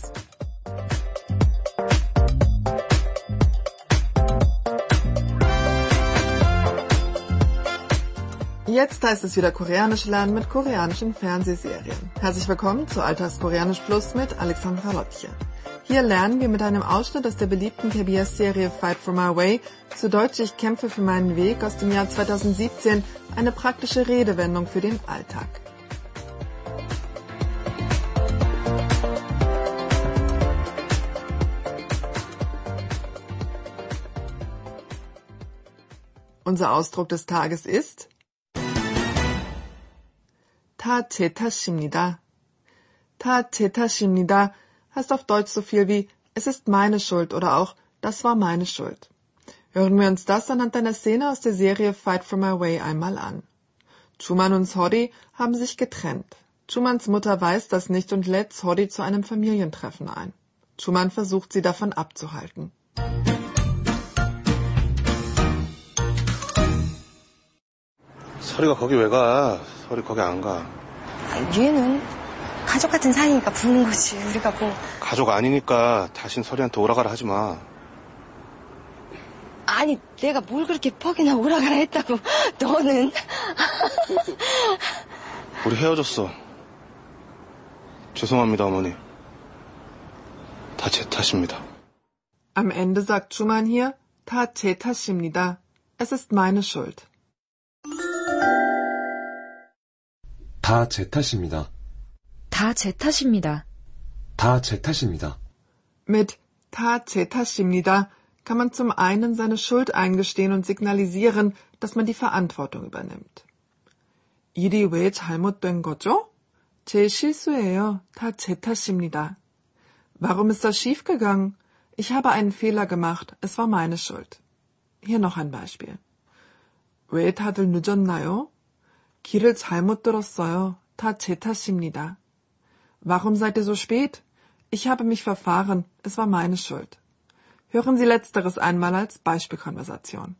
Jetzt heißt es wieder Koreanisch lernen mit koreanischen Fernsehserien. Herzlich willkommen zu Alltagskoreanisch Plus mit Alexandra Lottche. Hier lernen wir mit einem Ausschnitt aus der beliebten K B S-Serie Fight for My Way, zu Deutsch Ich kämpfe für meinen Weg aus dem Jahr zweitausendsiebzehn, eine praktische Redewendung für den Alltag. Unser Ausdruck des Tages ist 다 제 탓입니다. 다 제 탓입니다 heißt auf Deutsch so viel wie es ist meine Schuld oder auch das war meine Schuld. Hören wir uns das anhand einer Szene aus der Serie Fight for My Way einmal an. Chuman und Sori haben sich getrennt. Chumans Mutter weiß das nicht und lädt Sori zu einem Familientreffen ein. Chuman versucht, sie davon abzuhalten. 서리가 거기 왜 가? 서리 거기 안 가. 얘는 가족 같은 사이니까 부르는 거지. 우리가 뭐. 가족 아니니까 다신 서리한테 오라가라 하지 마. 아니, 내가 뭘 그렇게 퍽이나 오라가라 했다고. 너는. 우리 헤어졌어. 죄송합니다, 어머니. 다 제 탓입니다. Am Ende sagt Chuman hier, 다 제 탓입니다. Es ist meine Schuld. 다 제 탓입니다. 다 제 탓입니다. 다 제 탓입니다. Mit 다 제 탓입니다 kann man zum einen seine Schuld eingestehen und signalisieren, dass man die Verantwortung übernimmt. 일이 왜 잘못된 거죠? 제 실수예요. 다 제 탓입니다. Warum ist das schiefgegangen? Ich habe einen Fehler gemacht. Es war meine Schuld. Hier noch ein Beispiel. 왜 다들 늦었나요? 길을 잘못 들었어요. 다 제 탓입니다. Warum seid ihr so spät? Ich habe mich verfahren. Es war meine Schuld. Hören Sie Letzteres einmal als Beispielkonversation.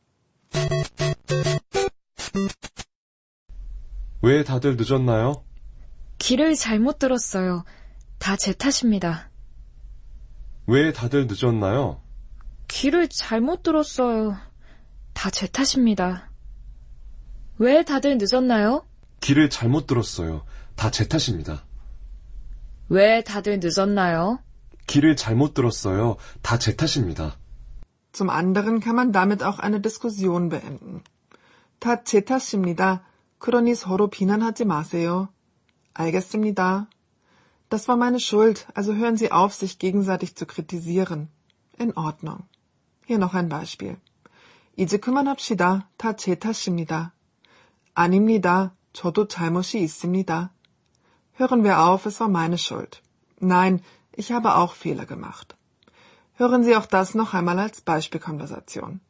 왜 다들 늦었나요? 길을 잘못 들었어요. 다 제 탓입니다. 왜 다들 늦었나요? 길을 잘못 들었어요. 다 제 탓입니다. 왜 다들 늦었나요? 길을 잘못 들었어요. 다 제 탓입니다. 왜 다들 늦었나요? 길을 잘못 들었어요. 다 제 탓입니다. Zum anderen kann man damit auch eine Diskussion beenden. 다 제 탓입니다. 그러니 서로 비난하지 마세요. 알겠습니다. Das war meine Schuld, also hören Sie auf, sich gegenseitig zu kritisieren. In Ordnung. Hier noch ein Beispiel. 이제 그만합시다. 다 제 탓입니다. 아닙니다. 저도 잘못이 있습니다. Hören wir auf, es war meine Schuld. Nein, ich habe auch Fehler gemacht. Hören Sie auch das noch einmal als Beispielkonversation.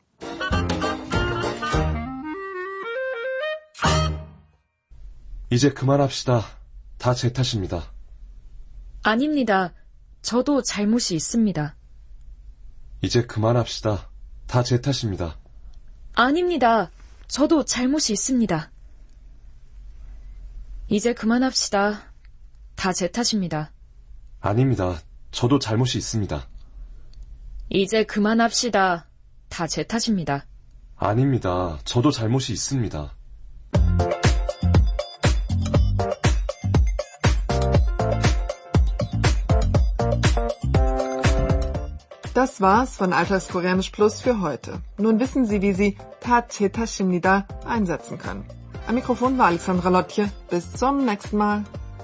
이제 그만합시다. 다 제 탓입니다. 아닙니다. 저도 잘못이 있습니다. 이제 그만합시다. 다 제 탓입니다. 아닙니다. 저도 잘못이 있습니다. 이제 그만합시다. 다 제 탓입니다. 아닙니다. 저도 잘못이 있습니다. 이제 그만합시다. 다 제 탓입니다. 아닙니다. 저도 잘못이 있습니다. Das war's von Alltagskoreanisch Plus für heute. Nun wissen Sie, wie Sie 다 제 탓입니다 einsetzen können. Am Mikrofon war Alexandra Lotje. Bis zum nächsten Mal.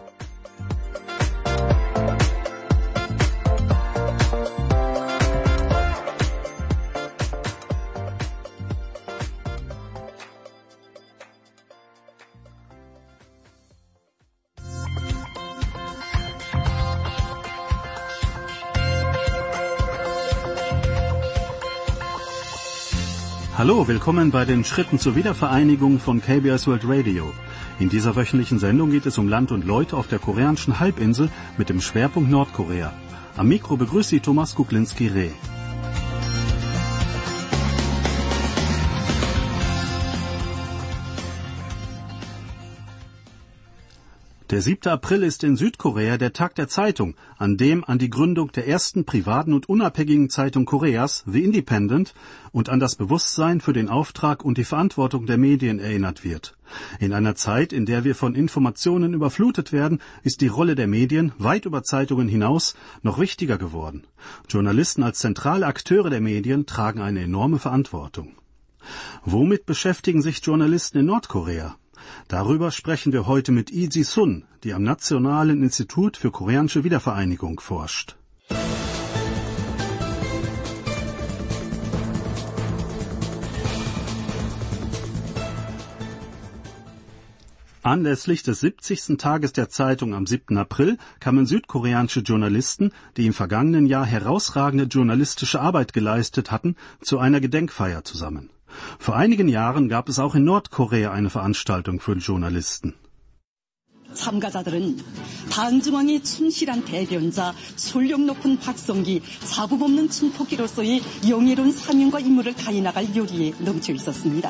Hallo, willkommen bei den Schritten zur Wiedervereinigung von K B S World Radio. In dieser wöchentlichen Sendung geht es um Land und Leute auf der koreanischen Halbinsel mit dem Schwerpunkt Nordkorea. Am Mikro begrüßt Sie Thomas Kuklinski-Reh. Der siebte April ist in Südkorea der Tag der Zeitung, an dem an die Gründung der ersten privaten und unabhängigen Zeitung Koreas, The Independent, und an das Bewusstsein für den Auftrag und die Verantwortung der Medien erinnert wird. In einer Zeit, in der wir von Informationen überflutet werden, ist die Rolle der Medien weit über Zeitungen hinaus noch wichtiger geworden. Journalisten als zentrale Akteure der Medien tragen eine enorme Verantwortung. Womit beschäftigen sich Journalisten in Nordkorea? Darüber sprechen wir heute mit Lee Ji-sun, die am Nationalen Institut für koreanische Wiedervereinigung forscht. Anlässlich des siebzigsten Tages der Zeitung am siebten April kamen südkoreanische Journalisten, die im vergangenen Jahr herausragende journalistische Arbeit geleistet hatten, zu einer Gedenkfeier zusammen. Vor einigen Jahren gab es auch in Nordkorea eine Veranstaltung für Journalisten. 참가자들은 반중앙의 충실한 대변자, 솔력 높은 박성기, 사법 없는 춘포기로서의 영예로운 사명과 임무를 다해나갈 요리에 넘쳐 있었습니다.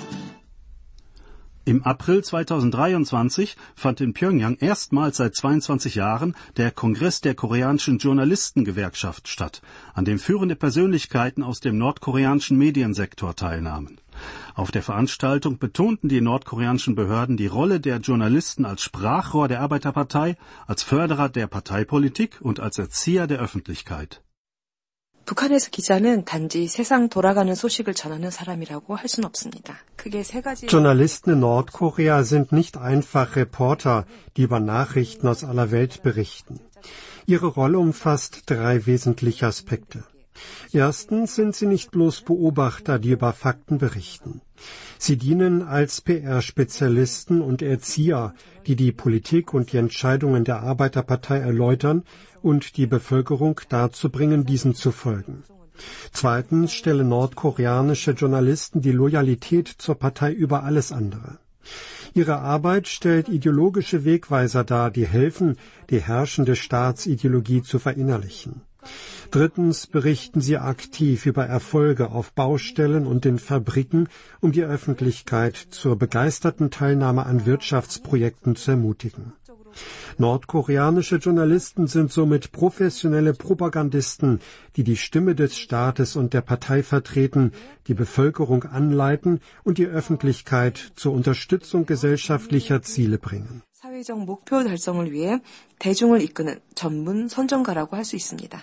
Im April zweitausenddreiundzwanzig fand in Pjöngjang erstmals seit zweiundzwanzig Jahren der Kongress der koreanischen Journalistengewerkschaft statt, an dem führende Persönlichkeiten aus dem nordkoreanischen Mediensektor teilnahmen. Auf der Veranstaltung betonten die nordkoreanischen Behörden die Rolle der Journalisten als Sprachrohr der Arbeiterpartei, als Förderer der Parteipolitik und als Erzieher der Öffentlichkeit. 북한에서 기자는 단지 세상 돌아가는 소식을 전하는 사람이라고 할 수는 없습니다. 크게 세 가지. Journalisten in Nordkorea sind nicht einfach Reporter, die über Nachrichten aus aller Welt berichten. Ihre Rolle umfasst drei wesentliche Aspekte. Erstens sind sie nicht bloß Beobachter, die über Fakten berichten. Sie dienen als P R-Spezialisten und Erzieher, die die Politik und die Entscheidungen der Arbeiterpartei erläutern und die Bevölkerung dazu bringen, diesen zu folgen. Zweitens stellen nordkoreanische Journalisten die Loyalität zur Partei über alles andere. Ihre Arbeit stellt ideologische Wegweiser dar, die helfen, die herrschende Staatsideologie zu verinnerlichen. Drittens berichten sie aktiv über Erfolge auf Baustellen und in Fabriken, um die Öffentlichkeit zur begeisterten Teilnahme an Wirtschaftsprojekten zu ermutigen. Nordkoreanische Journalisten sind somit professionelle Propagandisten, die die Stimme des Staates und der Partei vertreten, die Bevölkerung anleiten und die Öffentlichkeit zur Unterstützung gesellschaftlicher Ziele bringen. 사회적 목표 달성을 위해 대중을 이끄는 전문 선전가라고 할 수 있습니다.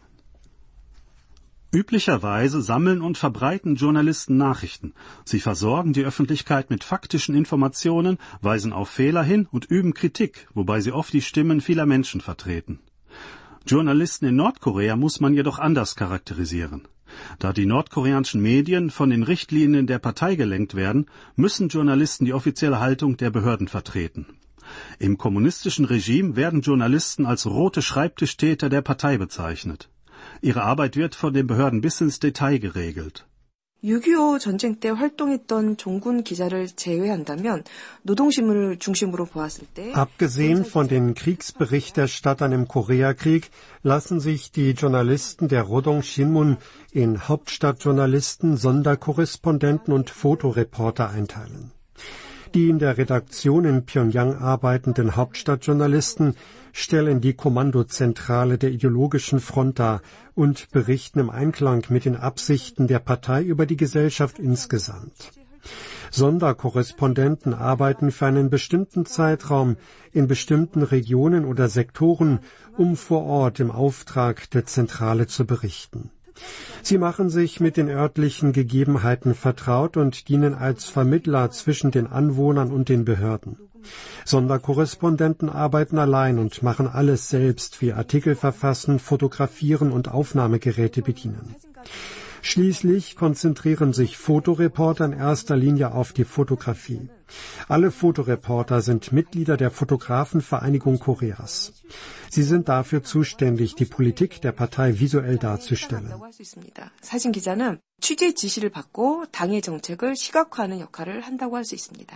Üblicherweise sammeln und verbreiten Journalisten Nachrichten. Sie versorgen die Öffentlichkeit mit faktischen Informationen, weisen auf Fehler hin und üben Kritik, wobei sie oft die Stimmen vieler Menschen vertreten. Journalisten in Nordkorea muss man jedoch anders charakterisieren. Da die nordkoreanischen Medien von den Richtlinien der Partei gelenkt werden, müssen Journalisten die offizielle Haltung der Behörden vertreten. Im kommunistischen Regime werden Journalisten als rote Schreibtischtäter der Partei bezeichnet. Ihre Arbeit wird von den Behörden bis ins Detail geregelt. 육이오 전쟁 때 활동했던 종군 기자를 제외한다면 노동신문을 중심으로 보았을 때 Abgesehen von den Kriegsberichterstattern im Koreakrieg lassen sich die Journalisten der Rodong Shinmun in Hauptstadtjournalisten, Sonderkorrespondenten und Fotoreporter einteilen. Die in der Redaktion in Pjöngjang arbeitenden Hauptstadtjournalisten stellen die Kommandozentrale der ideologischen Front dar und berichten im Einklang mit den Absichten der Partei über die Gesellschaft insgesamt. Sonderkorrespondenten arbeiten für einen bestimmten Zeitraum in bestimmten Regionen oder Sektoren, um vor Ort im Auftrag der Zentrale zu berichten. Sie machen sich mit den örtlichen Gegebenheiten vertraut und dienen als Vermittler zwischen den Anwohnern und den Behörden. Sonderkorrespondenten arbeiten allein und machen alles selbst, wie Artikel verfassen, fotografieren und Aufnahmegeräte bedienen. Schließlich konzentrieren sich Fotoreporter in erster Linie auf die Fotografie. Alle Fotoreporter sind Mitglieder der Fotografenvereinigung Koreas. Sie sind dafür zuständig, die Politik der Partei visuell darzustellen. 사진기자는 취재 지시를 받고 당의 정책을 시각화하는 역할을 한다고 할 수 있습니다.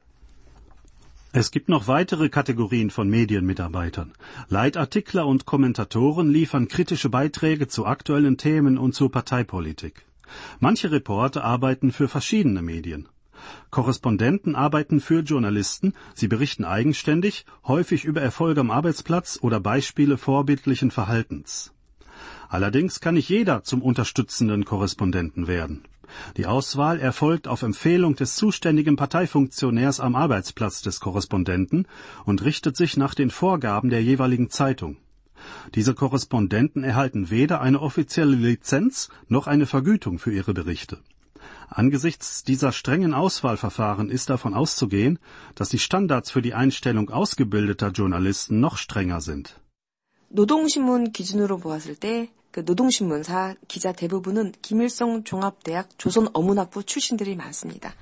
Es gibt noch weitere Kategorien von Medienmitarbeitern. Leitartikler und Kommentatoren liefern kritische Beiträge zu aktuellen Themen und zur Parteipolitik. Manche Reporter arbeiten für verschiedene Medien. Korrespondenten arbeiten für Journalisten, sie berichten eigenständig, häufig über Erfolge am Arbeitsplatz oder Beispiele vorbildlichen Verhaltens. Allerdings kann nicht jeder zum unterstützenden Korrespondenten werden. Die Auswahl erfolgt auf Empfehlung des zuständigen Parteifunktionärs am Arbeitsplatz des Korrespondenten und richtet sich nach den Vorgaben der jeweiligen Zeitung. Diese Korrespondenten erhalten weder eine offizielle Lizenz noch eine Vergütung für ihre Berichte. Angesichts dieser strengen Auswahlverfahren ist davon auszugehen, dass die Standards für die Einstellung ausgebildeter Journalisten noch strenger sind. 노동신문 기준으로 보았을 때 그 노동신문사 기자 대부분은 김일성 종합대학 조선어문학부 출신들이 많습니다.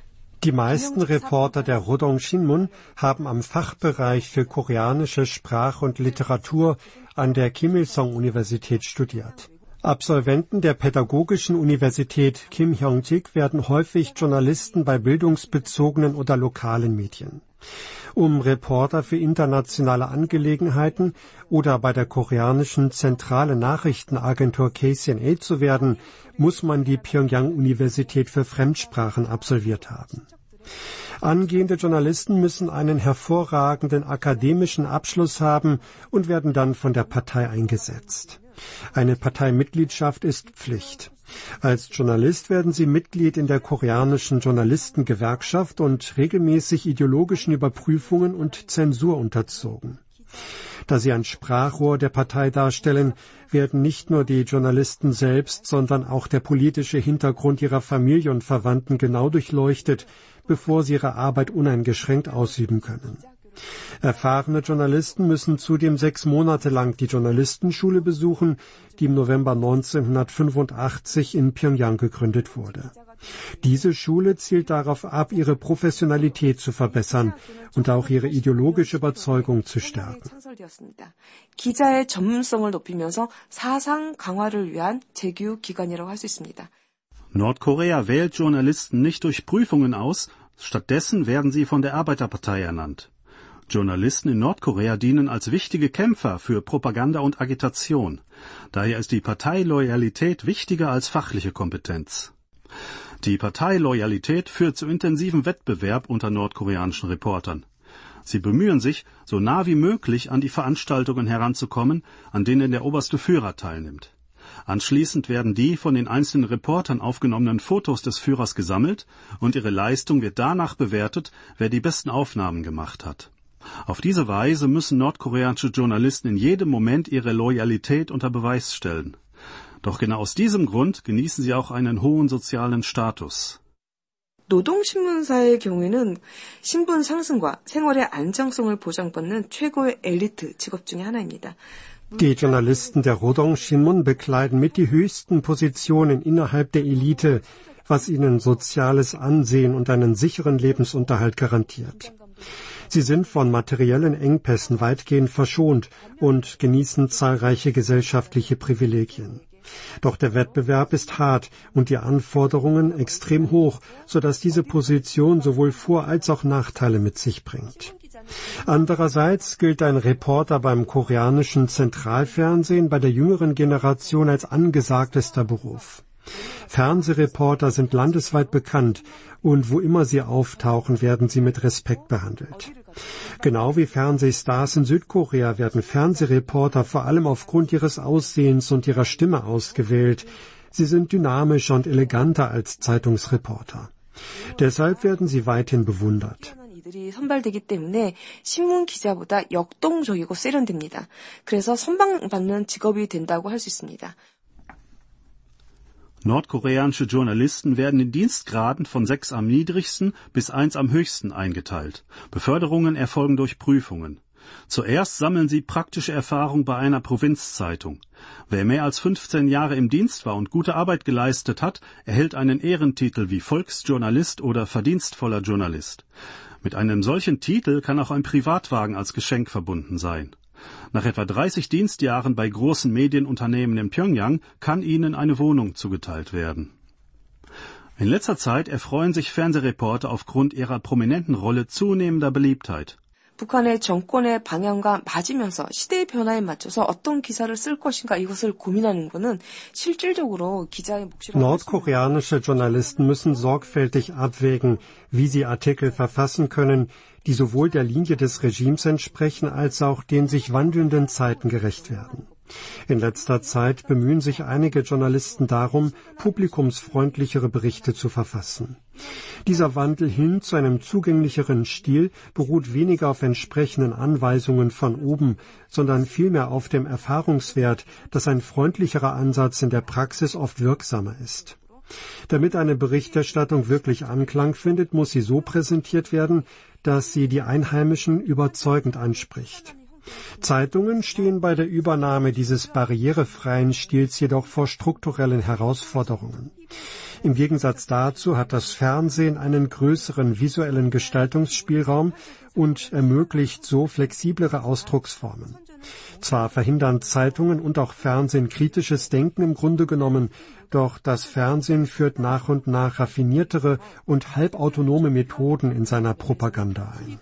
Die meisten Reporter der Rodong Sinmun haben am Fachbereich für koreanische Sprache und Literatur an der Kim Il-sung-Universität studiert. Absolventen der Pädagogischen Universität Kim Hyung-sik werden häufig Journalisten bei bildungsbezogenen oder lokalen Medien. Um Reporter für internationale Angelegenheiten oder bei der koreanischen zentrale Nachrichtenagentur K C N A zu werden, muss man die Pyongyang-Universität für Fremdsprachen absolviert haben. Angehende Journalisten müssen einen hervorragenden akademischen Abschluss haben und werden dann von der Partei eingesetzt. Eine Parteimitgliedschaft ist Pflicht. Als Journalist werden sie Mitglied in der koreanischen Journalistengewerkschaft und regelmäßig ideologischen Überprüfungen und Zensur unterzogen. Da sie ein Sprachrohr der Partei darstellen, werden nicht nur die Journalisten selbst, sondern auch der politische Hintergrund ihrer Familie und Verwandten genau durchleuchtet, bevor sie ihre Arbeit uneingeschränkt ausüben können. Erfahrene Journalisten müssen zudem sechs Monate lang die Journalistenschule besuchen, die im November neunzehnhundertfünfundachtzig in Pyongyang gegründet wurde. Diese Schule zielt darauf ab, ihre Professionalität zu verbessern und auch ihre ideologische Überzeugung zu stärken. 기자의 전문성을 높이면서 사상 강화를 위한 재교육 기관이라고 할 수 있습니다. Nordkorea wählt Journalisten nicht durch Prüfungen aus, stattdessen werden sie von der Arbeiterpartei ernannt. Journalisten in Nordkorea dienen als wichtige Kämpfer für Propaganda und Agitation. Daher ist die Parteiloyalität wichtiger als fachliche Kompetenz. Die Parteiloyalität führt zu intensivem Wettbewerb unter nordkoreanischen Reportern. Sie bemühen sich, so nah wie möglich an die Veranstaltungen heranzukommen, an denen der oberste Führer teilnimmt. Anschließend werden die von den einzelnen Reportern aufgenommenen Fotos des Führers gesammelt und ihre Leistung wird danach bewertet, wer die besten Aufnahmen gemacht hat. Auf diese Weise müssen nordkoreanische Journalisten in jedem Moment ihre Loyalität unter Beweis stellen. Doch genau aus diesem Grund genießen sie auch einen hohen sozialen Status. 노동신문사의 경우에는 신분 상승과 생활의 안정성을 보장받는 최고의 엘리트 직업 중에 하나입니다. Die Journalisten der Rodong Sinmun bekleiden mit die höchsten Positionen innerhalb der Elite, was ihnen soziales Ansehen und einen sicheren Lebensunterhalt garantiert. Sie sind von materiellen Engpässen weitgehend verschont und genießen zahlreiche gesellschaftliche Privilegien. Doch der Wettbewerb ist hart und die Anforderungen extrem hoch, sodass diese Position sowohl Vor- als auch Nachteile mit sich bringt. Andererseits gilt ein Reporter beim koreanischen Zentralfernsehen bei der jüngeren Generation als angesagtester Beruf. Fernsehreporter sind landesweit bekannt und wo immer sie auftauchen, werden sie mit Respekt behandelt. Genau wie Fernsehstars in Südkorea werden Fernsehreporter vor allem aufgrund ihres Aussehens und ihrer Stimme ausgewählt. Sie sind dynamischer und eleganter als Zeitungsreporter. Deshalb werden sie weithin bewundert. 이들이 선발되기 때문에 신문 기자보다 역동적이고 세련됩니다. 그래서 선방받는 직업이 된다고 할 수 있습니다. Nordkoreanische Journalisten werden in Dienstgraden von sechs am niedrigsten bis eins am höchsten eingeteilt. Beförderungen erfolgen durch Prüfungen. Zuerst sammeln sie praktische Erfahrung bei einer Provinzzeitung. Wer mehr als fünfzehn Jahre im Dienst war und gute Arbeit geleistet hat, erhält einen Ehrentitel wie Volksjournalist oder verdienstvoller Journalist. Mit einem solchen Titel kann auch ein Privatwagen als Geschenk verbunden sein. Nach etwa dreißig Dienstjahren bei großen Medienunternehmen in Pyongyang kann ihnen eine Wohnung zugeteilt werden. In letzter Zeit erfreuen sich Fernsehreporter aufgrund ihrer prominenten Rolle zunehmender Beliebtheit. 북한의 정권의 방향과 맞으면서 시대의 변화에 맞춰서 어떤 기사를 쓸 것인가 이것을 고민하는 것은 실질적으로 기자의 몫이라고 Nordkoreanische Journalisten müssen sorgfältig abwägen, wie sie Artikel verfassen können, die sowohl der Linie des Regimes entsprechen, als auch den sich wandelnden Zeiten gerecht werden. In letzter Zeit bemühen sich einige Journalisten darum, publikumsfreundlichere Berichte zu verfassen. Dieser Wandel hin zu einem zugänglicheren Stil beruht weniger auf entsprechenden Anweisungen von oben, sondern vielmehr auf dem Erfahrungswert, dass ein freundlicherer Ansatz in der Praxis oft wirksamer ist. Damit eine Berichterstattung wirklich Anklang findet, muss sie so präsentiert werden, dass sie die Einheimischen überzeugend anspricht. Zeitungen stehen bei der Übernahme dieses barrierefreien Stils jedoch vor strukturellen Herausforderungen. Im Gegensatz dazu hat das Fernsehen einen größeren visuellen Gestaltungsspielraum und ermöglicht so flexiblere Ausdrucksformen. Zwar verhindern Zeitungen und auch Fernsehen kritisches Denken im Grunde genommen, doch das Fernsehen führt nach und nach raffiniertere und halbautonome Methoden in seiner Propaganda ein.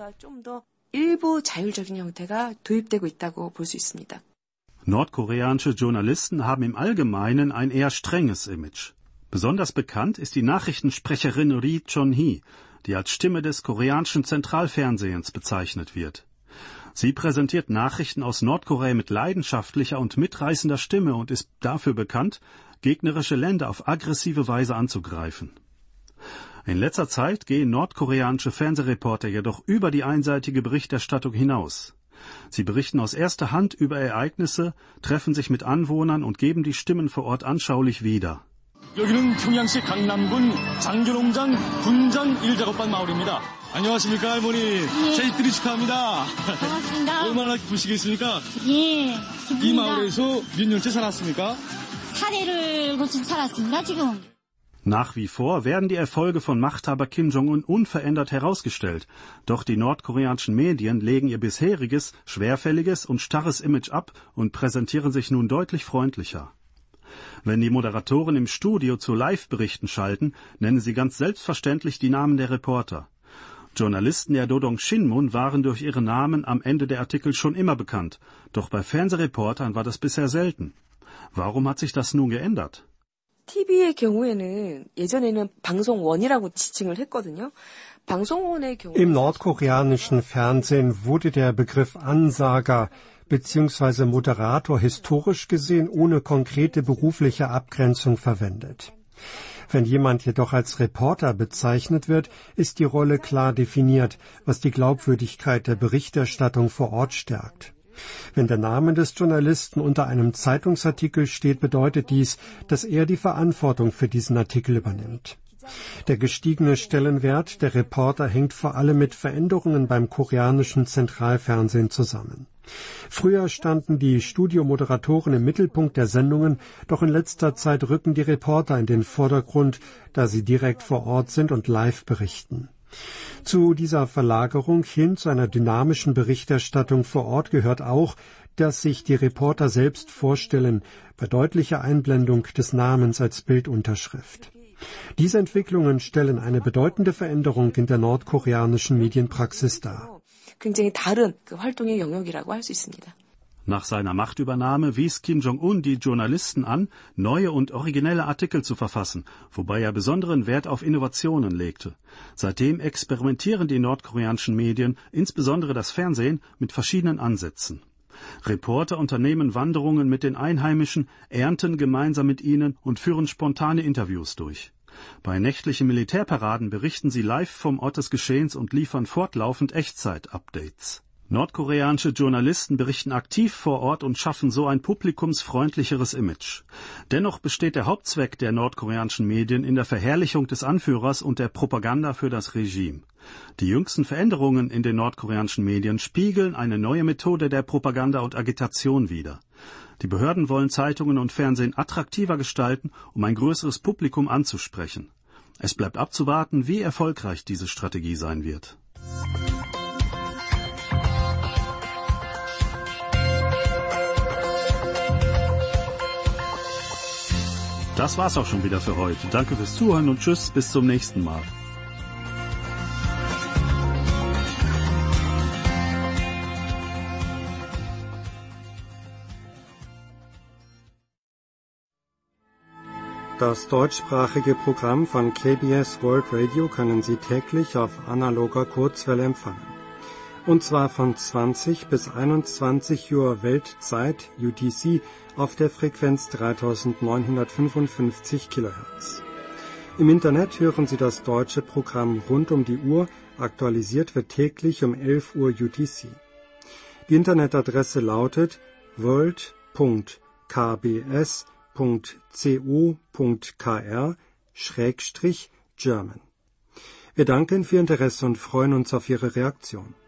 일부 자율적인 형태가 도입되고 있다고 볼 수 있습니다. Nordkoreanische Journalisten haben im Allgemeinen ein eher strenges Image. Besonders bekannt ist die Nachrichtensprecherin Ri Chon-hee, die als Stimme des koreanischen Zentralfernsehens bezeichnet wird. Sie präsentiert Nachrichten aus Nordkorea mit leidenschaftlicher und mitreißender Stimme und ist dafür bekannt, gegnerische Länder auf aggressive Weise anzugreifen. In letzter Zeit gehen nordkoreanische Fernsehreporter jedoch über die einseitige Berichterstattung hinaus. Sie berichten aus erster Hand über Ereignisse, treffen sich mit Anwohnern und geben die Stimmen vor Ort anschaulich wieder. 여기는 평양시 강남군 장교농장 군장 일작업반 마을입니다. 안녕하십니까 할머니. 예. 제이트리 축하합니다. 반갑습니다. 얼마나 기쁘시겠습니까? 예, 기쁩니다. 이 마을에서 몇 년째 살았습니까? 사례를 고쳐 살았습니다 지금. Nach wie vor werden die Erfolge von Machthaber Kim Jong-un unverändert herausgestellt, doch die nordkoreanischen Medien legen ihr bisheriges, schwerfälliges und starres Image ab und präsentieren sich nun deutlich freundlicher. Wenn die Moderatoren im Studio zu Live-Berichten schalten, nennen sie ganz selbstverständlich die Namen der Reporter. Journalisten der Dodong Shinmun waren durch ihre Namen am Ende der Artikel schon immer bekannt, doch bei Fernsehreportern war das bisher selten. Warum hat sich das nun geändert? 티비의 경우에는 예전에는 방송원이라고 지칭을 했거든요. 방송원의 경우 Im nordkoreanischen Fernsehen wurde der Begriff Ansager bzw. Moderator historisch gesehen ohne konkrete berufliche Abgrenzung verwendet. Wenn jemand jedoch als Reporter bezeichnet wird, ist die Rolle klar definiert, was die Glaubwürdigkeit der Berichterstattung vor Ort stärkt. Wenn der Name des Journalisten unter einem Zeitungsartikel steht, bedeutet dies, dass er die Verantwortung für diesen Artikel übernimmt. Der gestiegene Stellenwert der Reporter hängt vor allem mit Veränderungen beim koreanischen Zentralfernsehen zusammen. Früher standen die Studiomoderatoren im Mittelpunkt der Sendungen, doch in letzter Zeit rücken die Reporter in den Vordergrund, da sie direkt vor Ort sind und live berichten. Zu dieser Verlagerung hin zu einer dynamischen Berichterstattung vor Ort gehört auch, dass sich die Reporter selbst vorstellen, bei deutlicher Einblendung des Namens als Bildunterschrift. Diese Entwicklungen stellen eine bedeutende Veränderung in der nordkoreanischen Medienpraxis dar. 굉장히 다른 그 활동의 영역이라고 할 수 있습니다. Nach seiner Machtübernahme wies Kim Jong-un die Journalisten an, neue und originelle Artikel zu verfassen, wobei er besonderen Wert auf Innovationen legte. Seitdem experimentieren die nordkoreanischen Medien, insbesondere das Fernsehen, mit verschiedenen Ansätzen. Reporter unternehmen Wanderungen mit den Einheimischen, ernten gemeinsam mit ihnen und führen spontane Interviews durch. Bei nächtlichen Militärparaden berichten sie live vom Ort des Geschehens und liefern fortlaufend Echtzeit-Updates. Nordkoreanische Journalisten berichten aktiv vor Ort und schaffen so ein publikumsfreundlicheres Image. Dennoch besteht der Hauptzweck der nordkoreanischen Medien in der Verherrlichung des Anführers und der Propaganda für das Regime. Die jüngsten Veränderungen in den nordkoreanischen Medien spiegeln eine neue Methode der Propaganda und Agitation wider. Die Behörden wollen Zeitungen und Fernsehen attraktiver gestalten, um ein größeres Publikum anzusprechen. Es bleibt abzuwarten, wie erfolgreich diese Strategie sein wird. Das war's auch schon wieder für heute. Danke fürs Zuhören und tschüss, bis zum nächsten Mal. Das deutschsprachige Programm von K B S World Radio können Sie täglich auf analoger Kurzwelle empfangen. Und zwar von zwanzig bis einundzwanzig Uhr Weltzeit U T C auf der Frequenz dreitausendneunhundertfünfundfünfzig Kilohertz. Im Internet hören Sie das deutsche Programm rund um die Uhr, aktualisiert wird täglich um elf Uhr U T C. Die Internetadresse lautet world punkt k b s punkt co punkt k r Schrägstrich German. Wir danken für Ihr Interesse und freuen uns auf Ihre Reaktion.